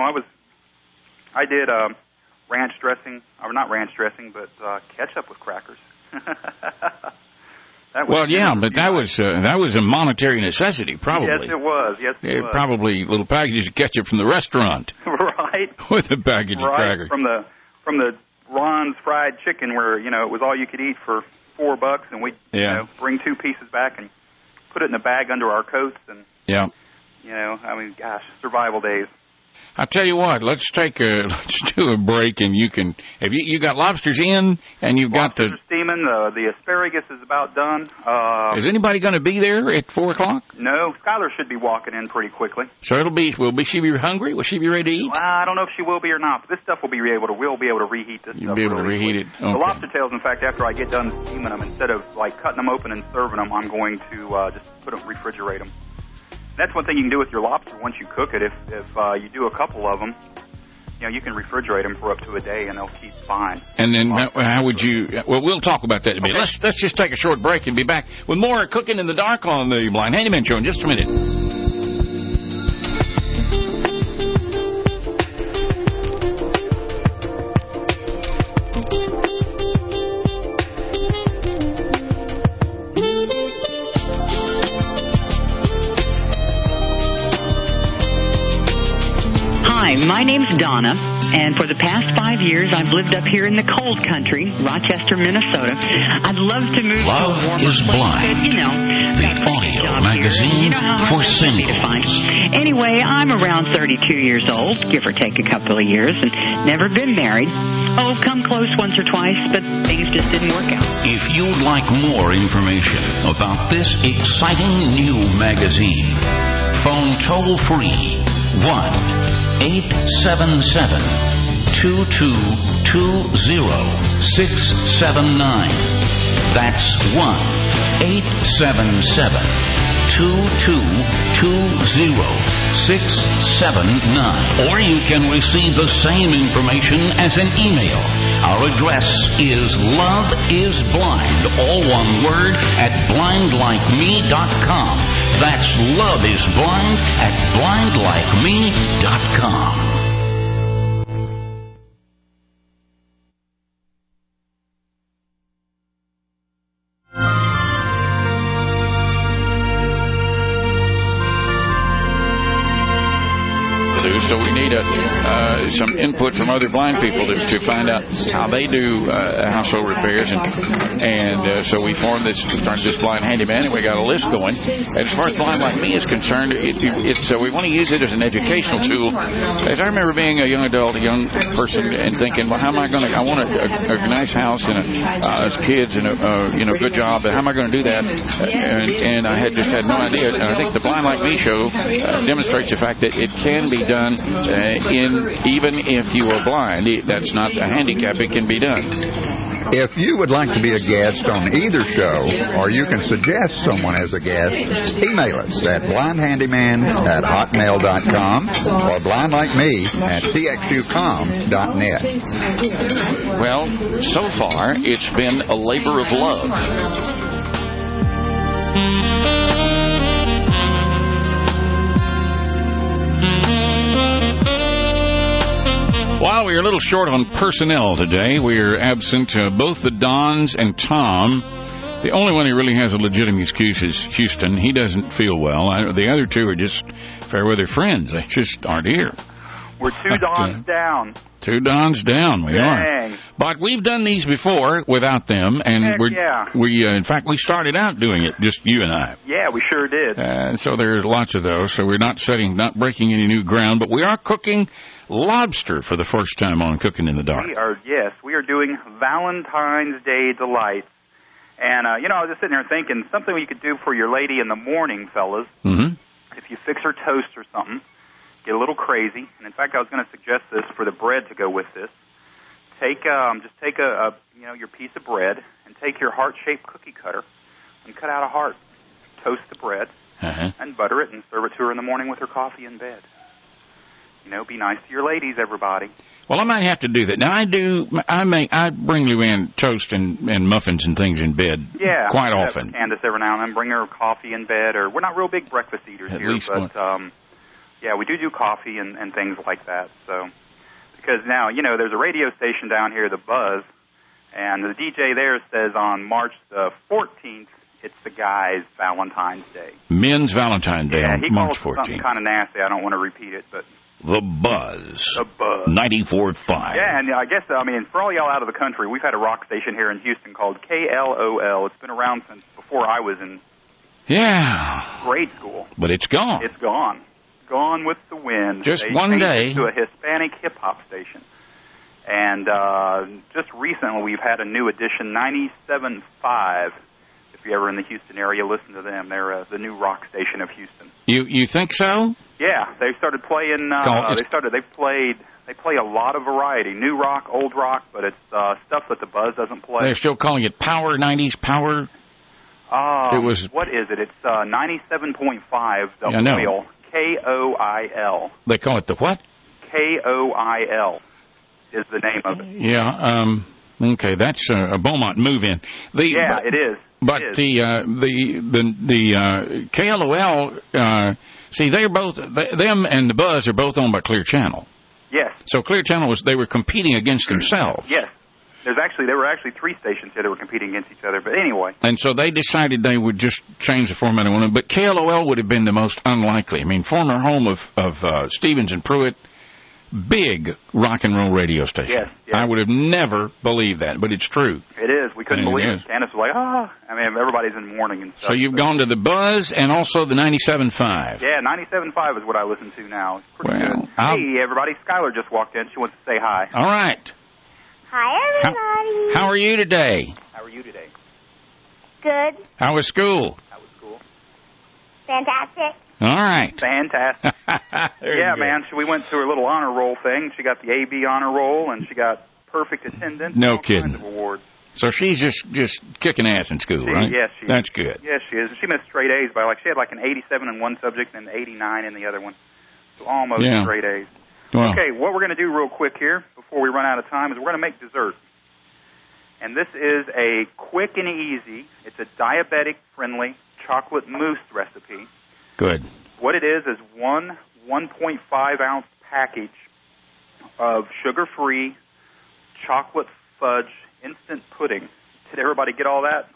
I did ranch dressing, or not ranch dressing, but ketchup with crackers. But that was a monetary necessity, probably. Yes, it was. Yes, it was. Probably little packages of ketchup from the restaurant. Right. With a package of crackers. From the Ron's Fried Chicken, where, you know, it was all you could eat for $4, and we'd you know, bring 2 pieces back and put it in a bag under our coats, and you know, I mean, gosh, survival days. I'll tell you what, let's do a break, and you can, if you got lobsters in, and you've got Lobsters are steaming, the asparagus is about done. Is anybody going to be there at 4 o'clock? No, Skylar should be walking in pretty quickly. So will she be hungry? Will she be ready to eat? Well, I don't know if she will be or not, but this stuff we'll be able to reheat this stuff. You'll be able to reheat it. Okay. The lobster tails, in fact, after I get done steaming them, instead of like cutting them open and serving them, I'm going to just refrigerate them. That's one thing you can do with your lobster once you cook it. If you do a couple of them, you know, you can refrigerate them for up to a day, and they'll keep fine. And then how would you... Well, we'll talk about that in a minute. Okay. Let's just take a short break and be back with more Cooking in the Dark on the Blind Handyman Show in just a minute. Hi, my name's Donna, and for the past 5 years, I've lived up here in the cold country, Rochester, Minnesota. I'd love to move to a warmer Love is Blind, place, you know. the audio magazine for singles. Anyway, I'm around 32 years old, give or take a couple of years, and never been married. Oh, come close once or twice, but things just didn't work out. If you'd like more information about this exciting new magazine, phone toll-free 1-877-2220-679. That's 1-877-2220-679. Or you can receive the same information as an email. Our address is loveisblind, all one word, at blindlikeme.com. That's loveisblind at blindlikeme.com. So we need some input from other blind people to find out how they do household repairs, and so we formed this blind handyman, and we got a list going. And as far as Blind Like Me is concerned, we want to use it as an educational tool. As I remember being a young adult, a young person, and thinking, well, how am I going to? I want a nice house and as kids and a good job. But how am I going to do that? And I just had no idea. And I think the Blind Like Me show demonstrates the fact that it can be done. Even if you are blind, that's not a handicap, it can be done. If you would like to be a guest on either show, or you can suggest someone as a guest, email us at blindhandyman@hotmail.com or blindlikeme@txucom.net. Well, so far, it's been a labor of love. While we're a little short on personnel today, we're absent both the Dons and Tom. The only one who really has a legitimate excuse is Houston. He doesn't feel well. The other two are just fair weather friends. They just aren't here. We're two Dons down. Two Dons down, we are. But we've done these before without them, and in fact, we started out doing it, just you and I. Yeah, we sure did. And so there's lots of those, so we're not breaking any new ground, but we are cooking lobster for the first time on Cooking in the Dark. We are doing Valentine's Day delights. And, I was just sitting there thinking, something you could do for your lady in the morning, fellas. Mm-hmm. If you fix her toast or something, get a little crazy. And, in fact, I was going to suggest this for the bread to go with this. Take your piece of bread and take your heart-shaped cookie cutter and cut out a heart. Toast the bread and butter it and serve it to her in the morning with her coffee in bed. Be nice to your ladies, everybody. Well, I might have to do that. Now, I bring Luann toast and muffins and things in bed quite often. Candace every now and then, bring her coffee in bed, or we're not real big breakfast eaters here, but we do coffee and things like that. So, because now, there's a radio station down here, The Buzz, and the DJ there says on March the 14th, it's the guys' Valentine's Day. Men's Valentine's Day on March 14th. He calls something kind of nasty. I don't want to repeat it, but... The Buzz. 94.5. Yeah, and I guess, for all y'all out of the country, we've had a rock station here in Houston called KLOL. It's been around since before I was in grade school. But it's gone. It's gone. Gone with the wind. Just one day. To a Hispanic hip-hop station. And just recently we've had a new edition, 97.5. If you're ever in the Houston area, listen to them. They're the new rock station of Houston. You think so? Yeah, they started playing. They play a lot of variety, new rock, old rock, but it's stuff that the Buzz doesn't play. They're still calling it Power 90s Power. What is it? It's 97.5 WOIL. KOIL. They call it the what? KOIL is the name of it. Yeah. Okay, that's a Beaumont move-in. It is. But the KLOL, they're both, them and the Buzz are both owned by Clear Channel. Yes. So Clear Channel they were competing against themselves. Yes. There were actually three stations here that were competing against each other, but anyway. And so they decided they would just change the format of one, but KLOL would have been the most unlikely. Former home of Stevens and Pruitt, big rock and roll radio station. Yes. I would have never believed that, but it's true. It is. We couldn't believe it. Candace was like, everybody's in mourning and stuff. So you've gone to the Buzz and also the 97.5. Yeah, 97.5 is what I listen to now. It's pretty good. Hey, everybody. Skylar just walked in. She wants to say hi. All right. Hi, everybody. How are you today? How are you today? Good. How was school? How was school? Fantastic. All right. Fantastic. Yeah, man. We went to her little honor roll thing. She got the AB honor roll, and she got perfect attendance. No all kidding. Kinds of awards. So she's just kicking ass in school, right? Yes, she is. That's good. Yes, she is. She missed straight A's by she had like an 87 in one subject and an 89 in the other one. So almost straight A's. Well, okay, what we're going to do real quick here before we run out of time is we're going to make dessert. And this is a quick and easy, it's a diabetic-friendly chocolate mousse recipe. Good. What it is 1.5-ounce package of sugar-free chocolate fudge instant pudding. Did everybody get all that?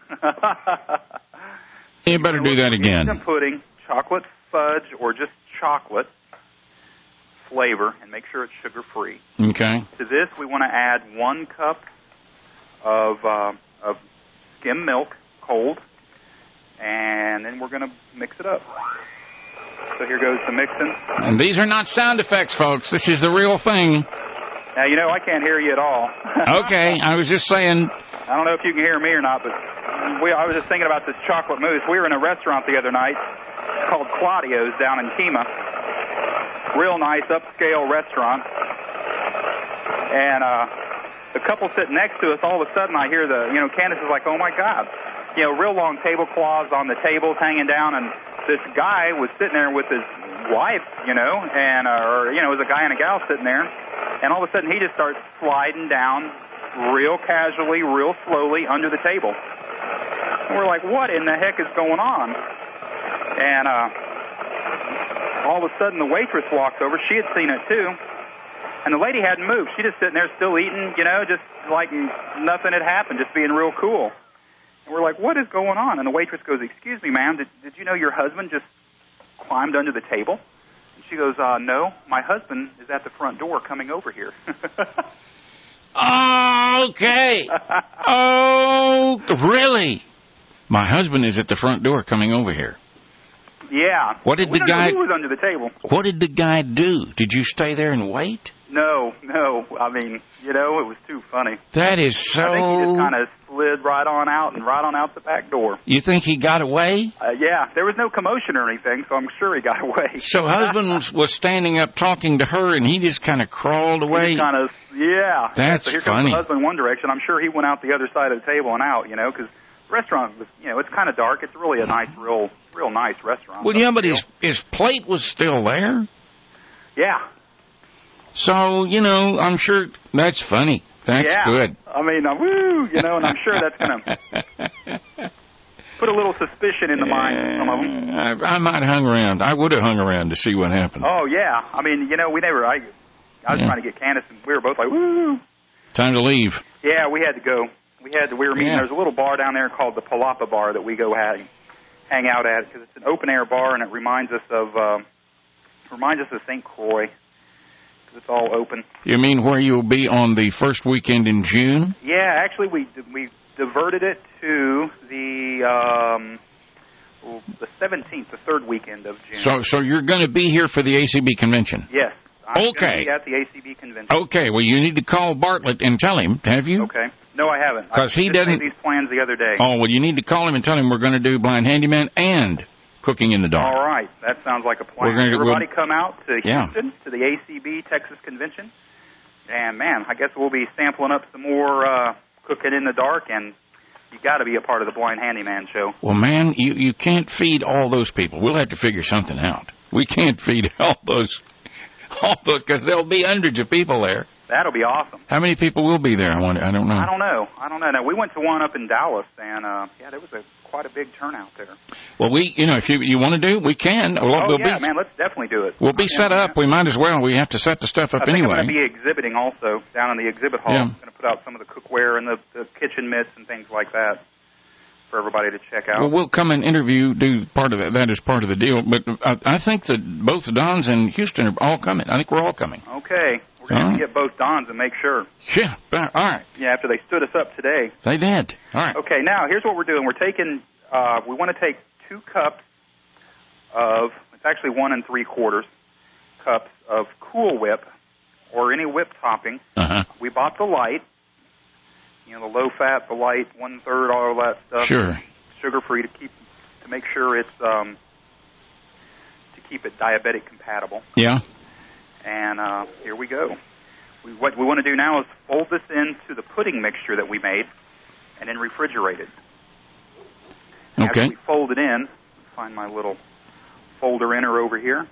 You better do that again. Instant pudding, chocolate fudge, or just chocolate flavor, and make sure it's sugar-free. Okay. To this, we want to add 1 cup of skim milk, cold, and then we're going to mix it up. So here goes the mixing. And these are not sound effects, folks. This is the real thing. Now, I can't hear you at all. Okay, I was just saying. I don't know if you can hear me or not, but I was just thinking about this chocolate mousse. We were in a restaurant the other night called Claudio's down in Kemah. Real nice, upscale restaurant. And the couple sitting next to us, all of a sudden I hear Candace is like, oh, my God. Real long tablecloths on the tables hanging down, and this guy was sitting there with his wife, and it was a guy and a gal sitting there, and all of a sudden he just starts sliding down real casually, real slowly under the table. And we're like, what in the heck is going on? And all of a sudden the waitress walks over. She had seen it too, and the lady hadn't moved. She just sitting there still eating, just like nothing had happened, just being real cool. And we're like, what is going on? And the waitress goes, excuse me, ma'am, did you know your husband just climbed under the table? And she goes, no, my husband is at the front door coming over here. Okay. Oh, really? My husband is at the front door coming over here. Yeah. What did the guy? Who was under the table? What did the guy do? Did you stay there and wait? No. I mean, it was too funny. That is so. I think he just kind of slid right on out the back door. You think he got away? Yeah. There was no commotion or anything, so I'm sure he got away. So husband was standing up talking to her, and he just kind of crawled away. Yeah. That's so here funny. comes the husband one direction. I'm sure he went out the other side of the table and out, because the restaurant was, it's kind of dark. It's really a nice, real nice restaurant. Well, yeah, but his plate was still there. Yeah. So, I'm sure that's funny. That's good. I mean, woo, and I'm sure that's going to put a little suspicion in the mind of some of them. I might have hung around. I would have hung around to see what happened. Oh, yeah. I mean, we never, I was trying to get Candace, and we were both like, woo. Time to leave. Yeah, we had to go. We were meeting. There's a little bar down there called the Palapa Bar that we go hang out at, because it's an open-air bar, and it reminds us of St. Croix. It's all open. You mean where you'll be on the first weekend in June? Yeah, actually, we diverted it to the 17th, the third weekend of June. So you're going to be here for the ACB convention? Yes. I'm okay. going to be at the ACB convention. Okay. Well, you need to call Bartlett and tell him. Have you? Okay. No, I haven't. Because he doesn't. Made these plans the other day. Oh well, you need to call him and tell him we're going to do Blind Handyman and Cooking in the Dark. All right. That sounds like a plan. Everybody come out to Houston, to the ACB Texas Convention. And, man, I guess we'll be sampling up some more Cooking in the Dark, and you got to be a part of the Blind Handyman show. Well, man, you can't feed all those people. We'll have to figure something out. We can't feed all those, because there'll be hundreds of people there. That'll be awesome. How many people will be there? I wonder. I don't know. I don't know. Now, we went to one up in Dallas, and there was quite a big turnout there. Well, if you want to do, we can. Man, let's definitely do it. We'll be set up. We might as well. We have to set the stuff up anyway. I'm going to be exhibiting also down in the exhibit hall. Yeah. I'm going to put out some of the cookware and the kitchen mitts and things like that for everybody to check out. Well, we'll come and do part of that. That is part of the deal. But I think that both the Dons and Houston are all coming. I think we're all coming. Okay. We're going to get both Dons and make sure. Yeah. All right. Yeah, after they stood us up today. They did. All right. Okay, now here's what we're doing. We're taking, we want to take 2 cups of, it's actually 1 3/4 cups of Cool Whip or any whip topping. Uh-huh. We bought the light, the low fat, the light, 1/3, all of that stuff. Sure. Sugar free to make sure it's, to keep it diabetic compatible. Yeah. And here we go. What we want to do now is fold this into the pudding mixture that we made and then refrigerate it. Okay. After we fold it in, find my little folder inner over here.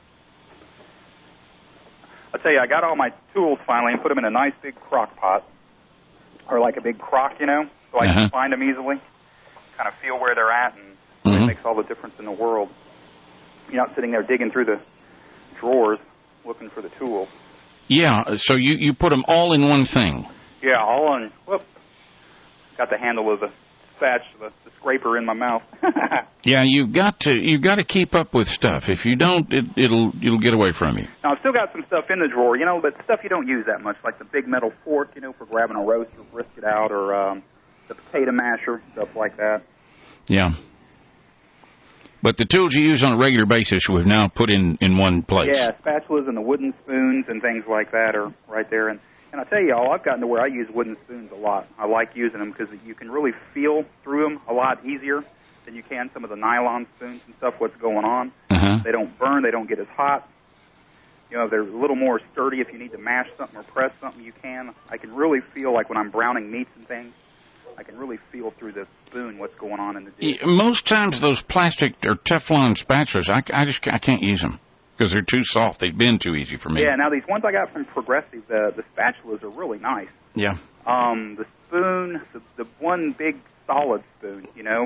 I'll tell you, I got all my tools finally and put them in a nice big crock pot, or like a big crock, you know, so I can find them easily, kind of feel where they're at, and it makes all the difference in the world. You're not sitting there digging through the drawers looking for the tools. Yeah, so you put them all in one thing. Yeah, all in. Whoop. Got the handle of the spatula, the scraper in my mouth. Yeah, you've got to keep up with stuff. If you don't, it'll get away from you. Now, I've still got some stuff in the drawer, you know, but stuff you don't use that much, like the big metal fork, you know, for grabbing a roast or brisket out, or the potato masher, stuff like that. Yeah. But the tools you use on a regular basis we've now put in one place. Yeah, spatulas and the wooden spoons and things like that are right there. And I tell you all, I've gotten to where I use wooden spoons a lot. I like using them because you can really feel through them a lot easier than you can some of the nylon spoons and stuff, what's going on. They don't burn, they don't get as hot. You know, they're a little more sturdy. If you need to mash something or press something, you can. I can really feel like when I'm browning meats and things, I can really feel through the spoon what's going on in the dish. Most times those plastic or Teflon spatulas, I can't use them because they're too soft. They've been too easy for me. Yeah, now these ones I got from Progressive, the spatulas are really nice. Yeah. The spoon, the one big solid spoon, you know,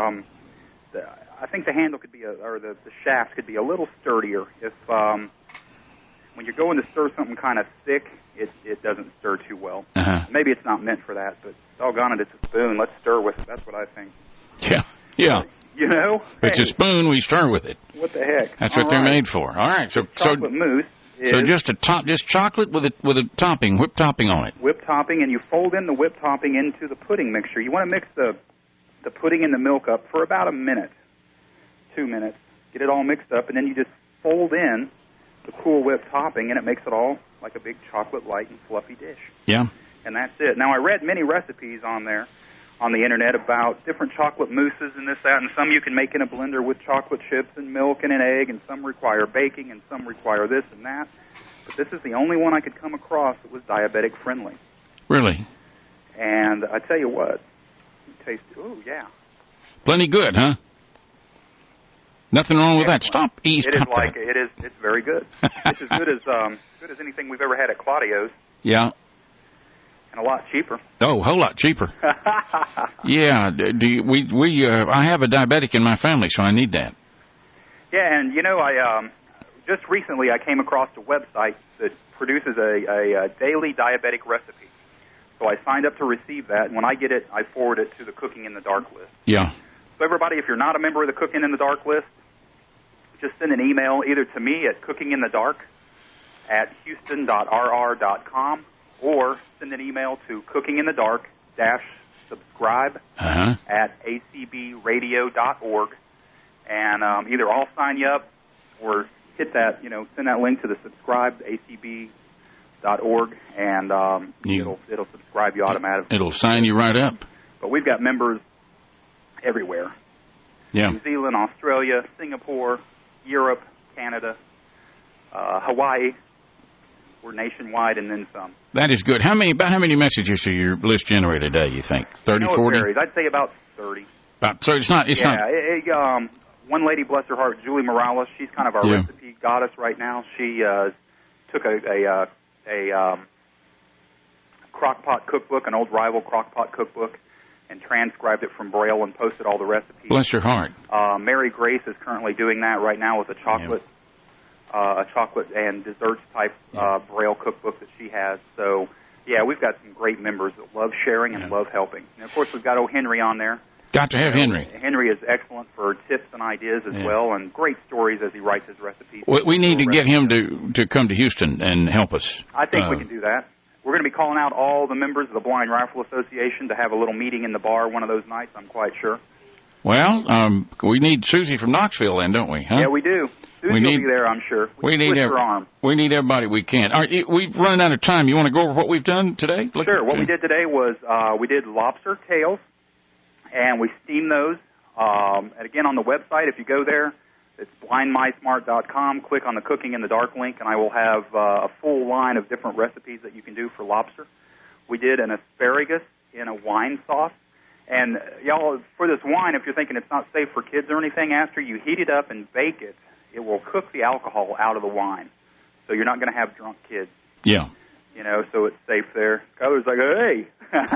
I think the handle could be, or the shaft could be a little sturdier. If when you're going to stir something kind of thick, it doesn't stir too well. Maybe it's not meant for that, but doggone it, it's a spoon. Let's stir with it. That's what I think. Yeah. You know? It's a spoon, we stir with it. What the heck? That's what they're made for. All right. So chocolate mousse is... So just chocolate with a topping, whipped topping on it. Whipped topping, and you fold in the whipped topping into the pudding mixture. You want to mix the pudding and the milk up for about a minute, 2 minutes. Get it all mixed up, and then you just fold in the Cool Whip topping, and it makes it all like a big chocolate light and fluffy dish. Yeah. And that's it. Now, I read many recipes on there, on the internet, about different chocolate mousses and this, that, and some you can make in a blender with chocolate chips and milk and an egg, and some require baking, and some require this and that. But this is the only one I could come across that was diabetic friendly. Really? And I tell you what, it tastes, oh, yeah. Plenty good, huh? Nothing wrong with that. Stop eating. It's very good. It's as good as anything we've ever had at Claudio's. Yeah. And a lot cheaper. Oh, a whole lot cheaper. Yeah. I have a diabetic in my family, so I need that. Yeah, and you know, I just recently I came across a website that produces a daily diabetic recipe. So I signed up to receive that, and when I get it, I forward it to the Cooking in the Dark list. Yeah. So everybody, if you're not a member of the Cooking in the Dark list, just send an email either to me at cookinginthedark@houston.rr.com or send an email to cookinginthedark-subscribe at acbradio.org. And either I'll sign you up or hit that, send that link to the subscribe to acb.org, and it'll subscribe you automatically. It'll sign you right up. But we've got members everywhere. Yeah. New Zealand, Australia, Singapore, Europe, Canada, Hawaii. We're nationwide and then some. That is good. About how many messages do your list generate a day, you think? 30, 40? It varies. I'd say about 30. So it's not... One lady, bless her heart, Julie Morales, she's kind of our recipe goddess right now. She took a crock-pot cookbook, an old rival crock-pot cookbook, and transcribed it from Braille and posted all the recipes. Bless her heart. Mary Grace is currently doing that right now with a chocolate and desserts type Braille cookbook that she has. So, yeah, we've got some great members that love sharing and love helping. And, of course, we've got O. Henry on there. Got to have Henry. Henry is excellent for tips and ideas as well, and great stories as he writes his recipes. We need to get him to come to Houston and help us. I think we can do that. We're going to be calling out all the members of the Blind Rifle Association to have a little meeting in the bar one of those nights, I'm quite sure. Well, we need Susie from Knoxville then, don't we? Huh? Yeah, we do. Susie will be there, I'm sure. We need everybody we can. All right, we've run out of time. You want to go over what we've done today? Sure. What we did today was we did lobster tails, and we steamed those. And again, on the website, if you go there, It's blindmysmart.com. Click on the Cooking in the Dark link, and I will have a full line of different recipes that you can do for lobster. We did an asparagus in a wine sauce. And, y'all, for this wine, if you're thinking it's not safe for kids or anything, after you heat it up and bake it, it will cook the alcohol out of the wine. So you're not going to have drunk kids. Yeah. You know, so it's safe there. Skylar's like, hey.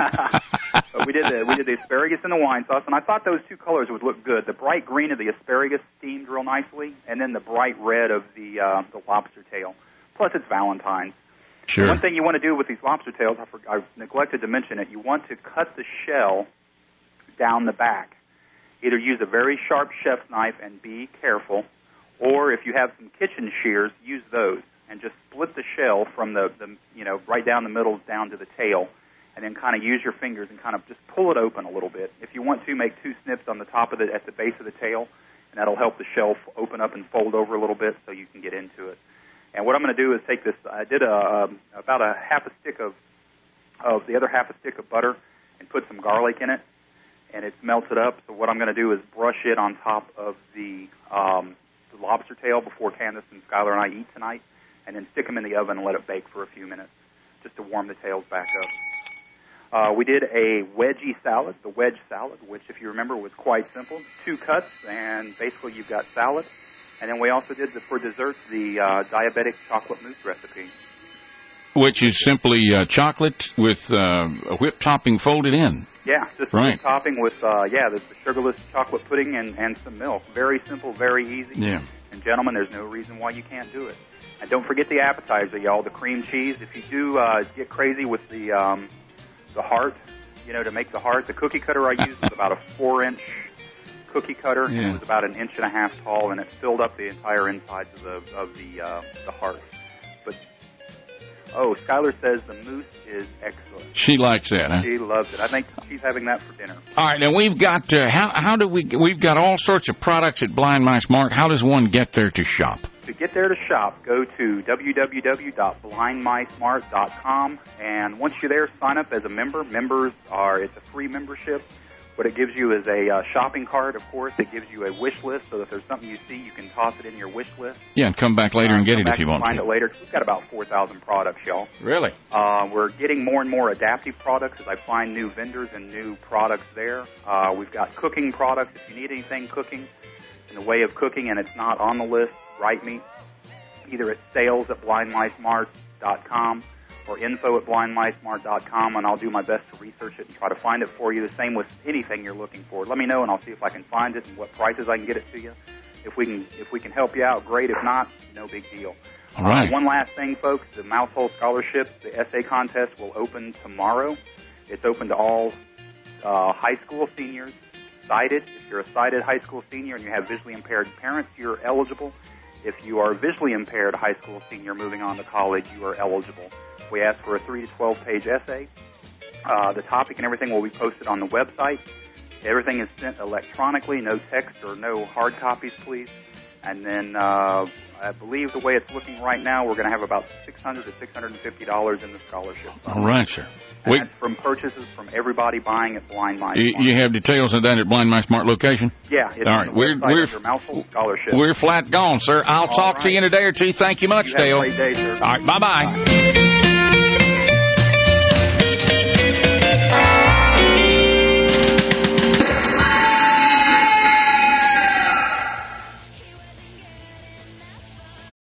But we did the asparagus in the wine sauce, and I thought those two colors would look good. The bright green of the asparagus steamed real nicely, and then the bright red of the lobster tail. Plus, it's Valentine's. Sure. One thing you want to do with these lobster tails, I neglected to mention it, you want to cut the shell down the back. Either use a very sharp chef's knife and be careful, or if you have some kitchen shears, use those and just split the shell from the right down the middle down to the tail, and then kind of use your fingers and kind of just pull it open a little bit. If you want to, make two snips on the top of it at the base of the tail, and that'll help the shell open up and fold over a little bit so you can get into it. And what I'm going to do is take this. I did about a half a stick of the other half a stick of butter and put some garlic in it, and it's melted up. So what I'm going to do is brush it on top of the lobster tail before Candace and Skylar and I eat tonight, and then stick them in the oven and let it bake for a few minutes just to warm the tails back up. We did a wedgie salad, the wedge salad, which, if you remember, was quite simple. 2 cuts, and basically you've got salad. And then we also did, for dessert, the diabetic chocolate mousse recipe. Which is simply chocolate with a whipped topping folded in. Yeah, just right. Whipped topping with, the sugarless chocolate pudding and some milk. Very simple, very easy. Yeah. And, gentlemen, there's no reason why you can't do it. And don't forget the appetizer, y'all, the cream cheese. If you do get crazy with the heart, to make the heart, the cookie cutter I used was about a 4-inch cookie cutter, and it was about 1.5 inches tall, and it filled up the entire insides of the heart. But Skylar says the mousse is excellent. She likes that, huh? She loves it. I think she's having that for dinner. All right, now we've got we've got all sorts of products at Blind My Smart. How does one get there to shop? To get there to shop, go to www.blindmysmart.com, and once you're there, sign up as a member. It's a free membership. What it gives you is a shopping cart, of course. It gives you a wish list, so that if there's something you see, you can toss it in your wish list. Yeah, and come back later and get it if you want to. Find it later. We've got about 4,000 products, y'all. Really? We're getting more and more adaptive products as I find new vendors and new products there. We've got cooking products. If you need anything cooking in the way of cooking and it's not on the list, write me. Either at sales@blindmysmart.com or info@blindmysmart.com, and I'll do my best to research it and try to find it for you. The same with anything you're looking for. Let me know, and I'll see if I can find it and what prices I can get it to you. If we can help you out, great. If not, no big deal. All right. One last thing, folks. The Mousehole Scholarship, the essay contest, will open tomorrow. It's open to all high school seniors, sighted. If you're a sighted high school senior and you have visually impaired parents, you're eligible. If you are visually impaired high school senior moving on to college, you are eligible. We ask for a 3 to 12-page essay. The topic and everything will be posted on the website. Everything is sent electronically, no text or no hard copies, please. And then I believe the way it's looking right now, we're going to have about $600 to $650 in the scholarship. All right, sir. And that's from purchases from everybody buying at Blind My Smart. You have details of that at Blind My Smart location? Yeah. It's all right. We're Mousehole Scholarship. We're flat gone, sir. I'll talk to you in a day or two. Thank you much, Dale. Have a great day, sir. All right. Bye-bye. Bye.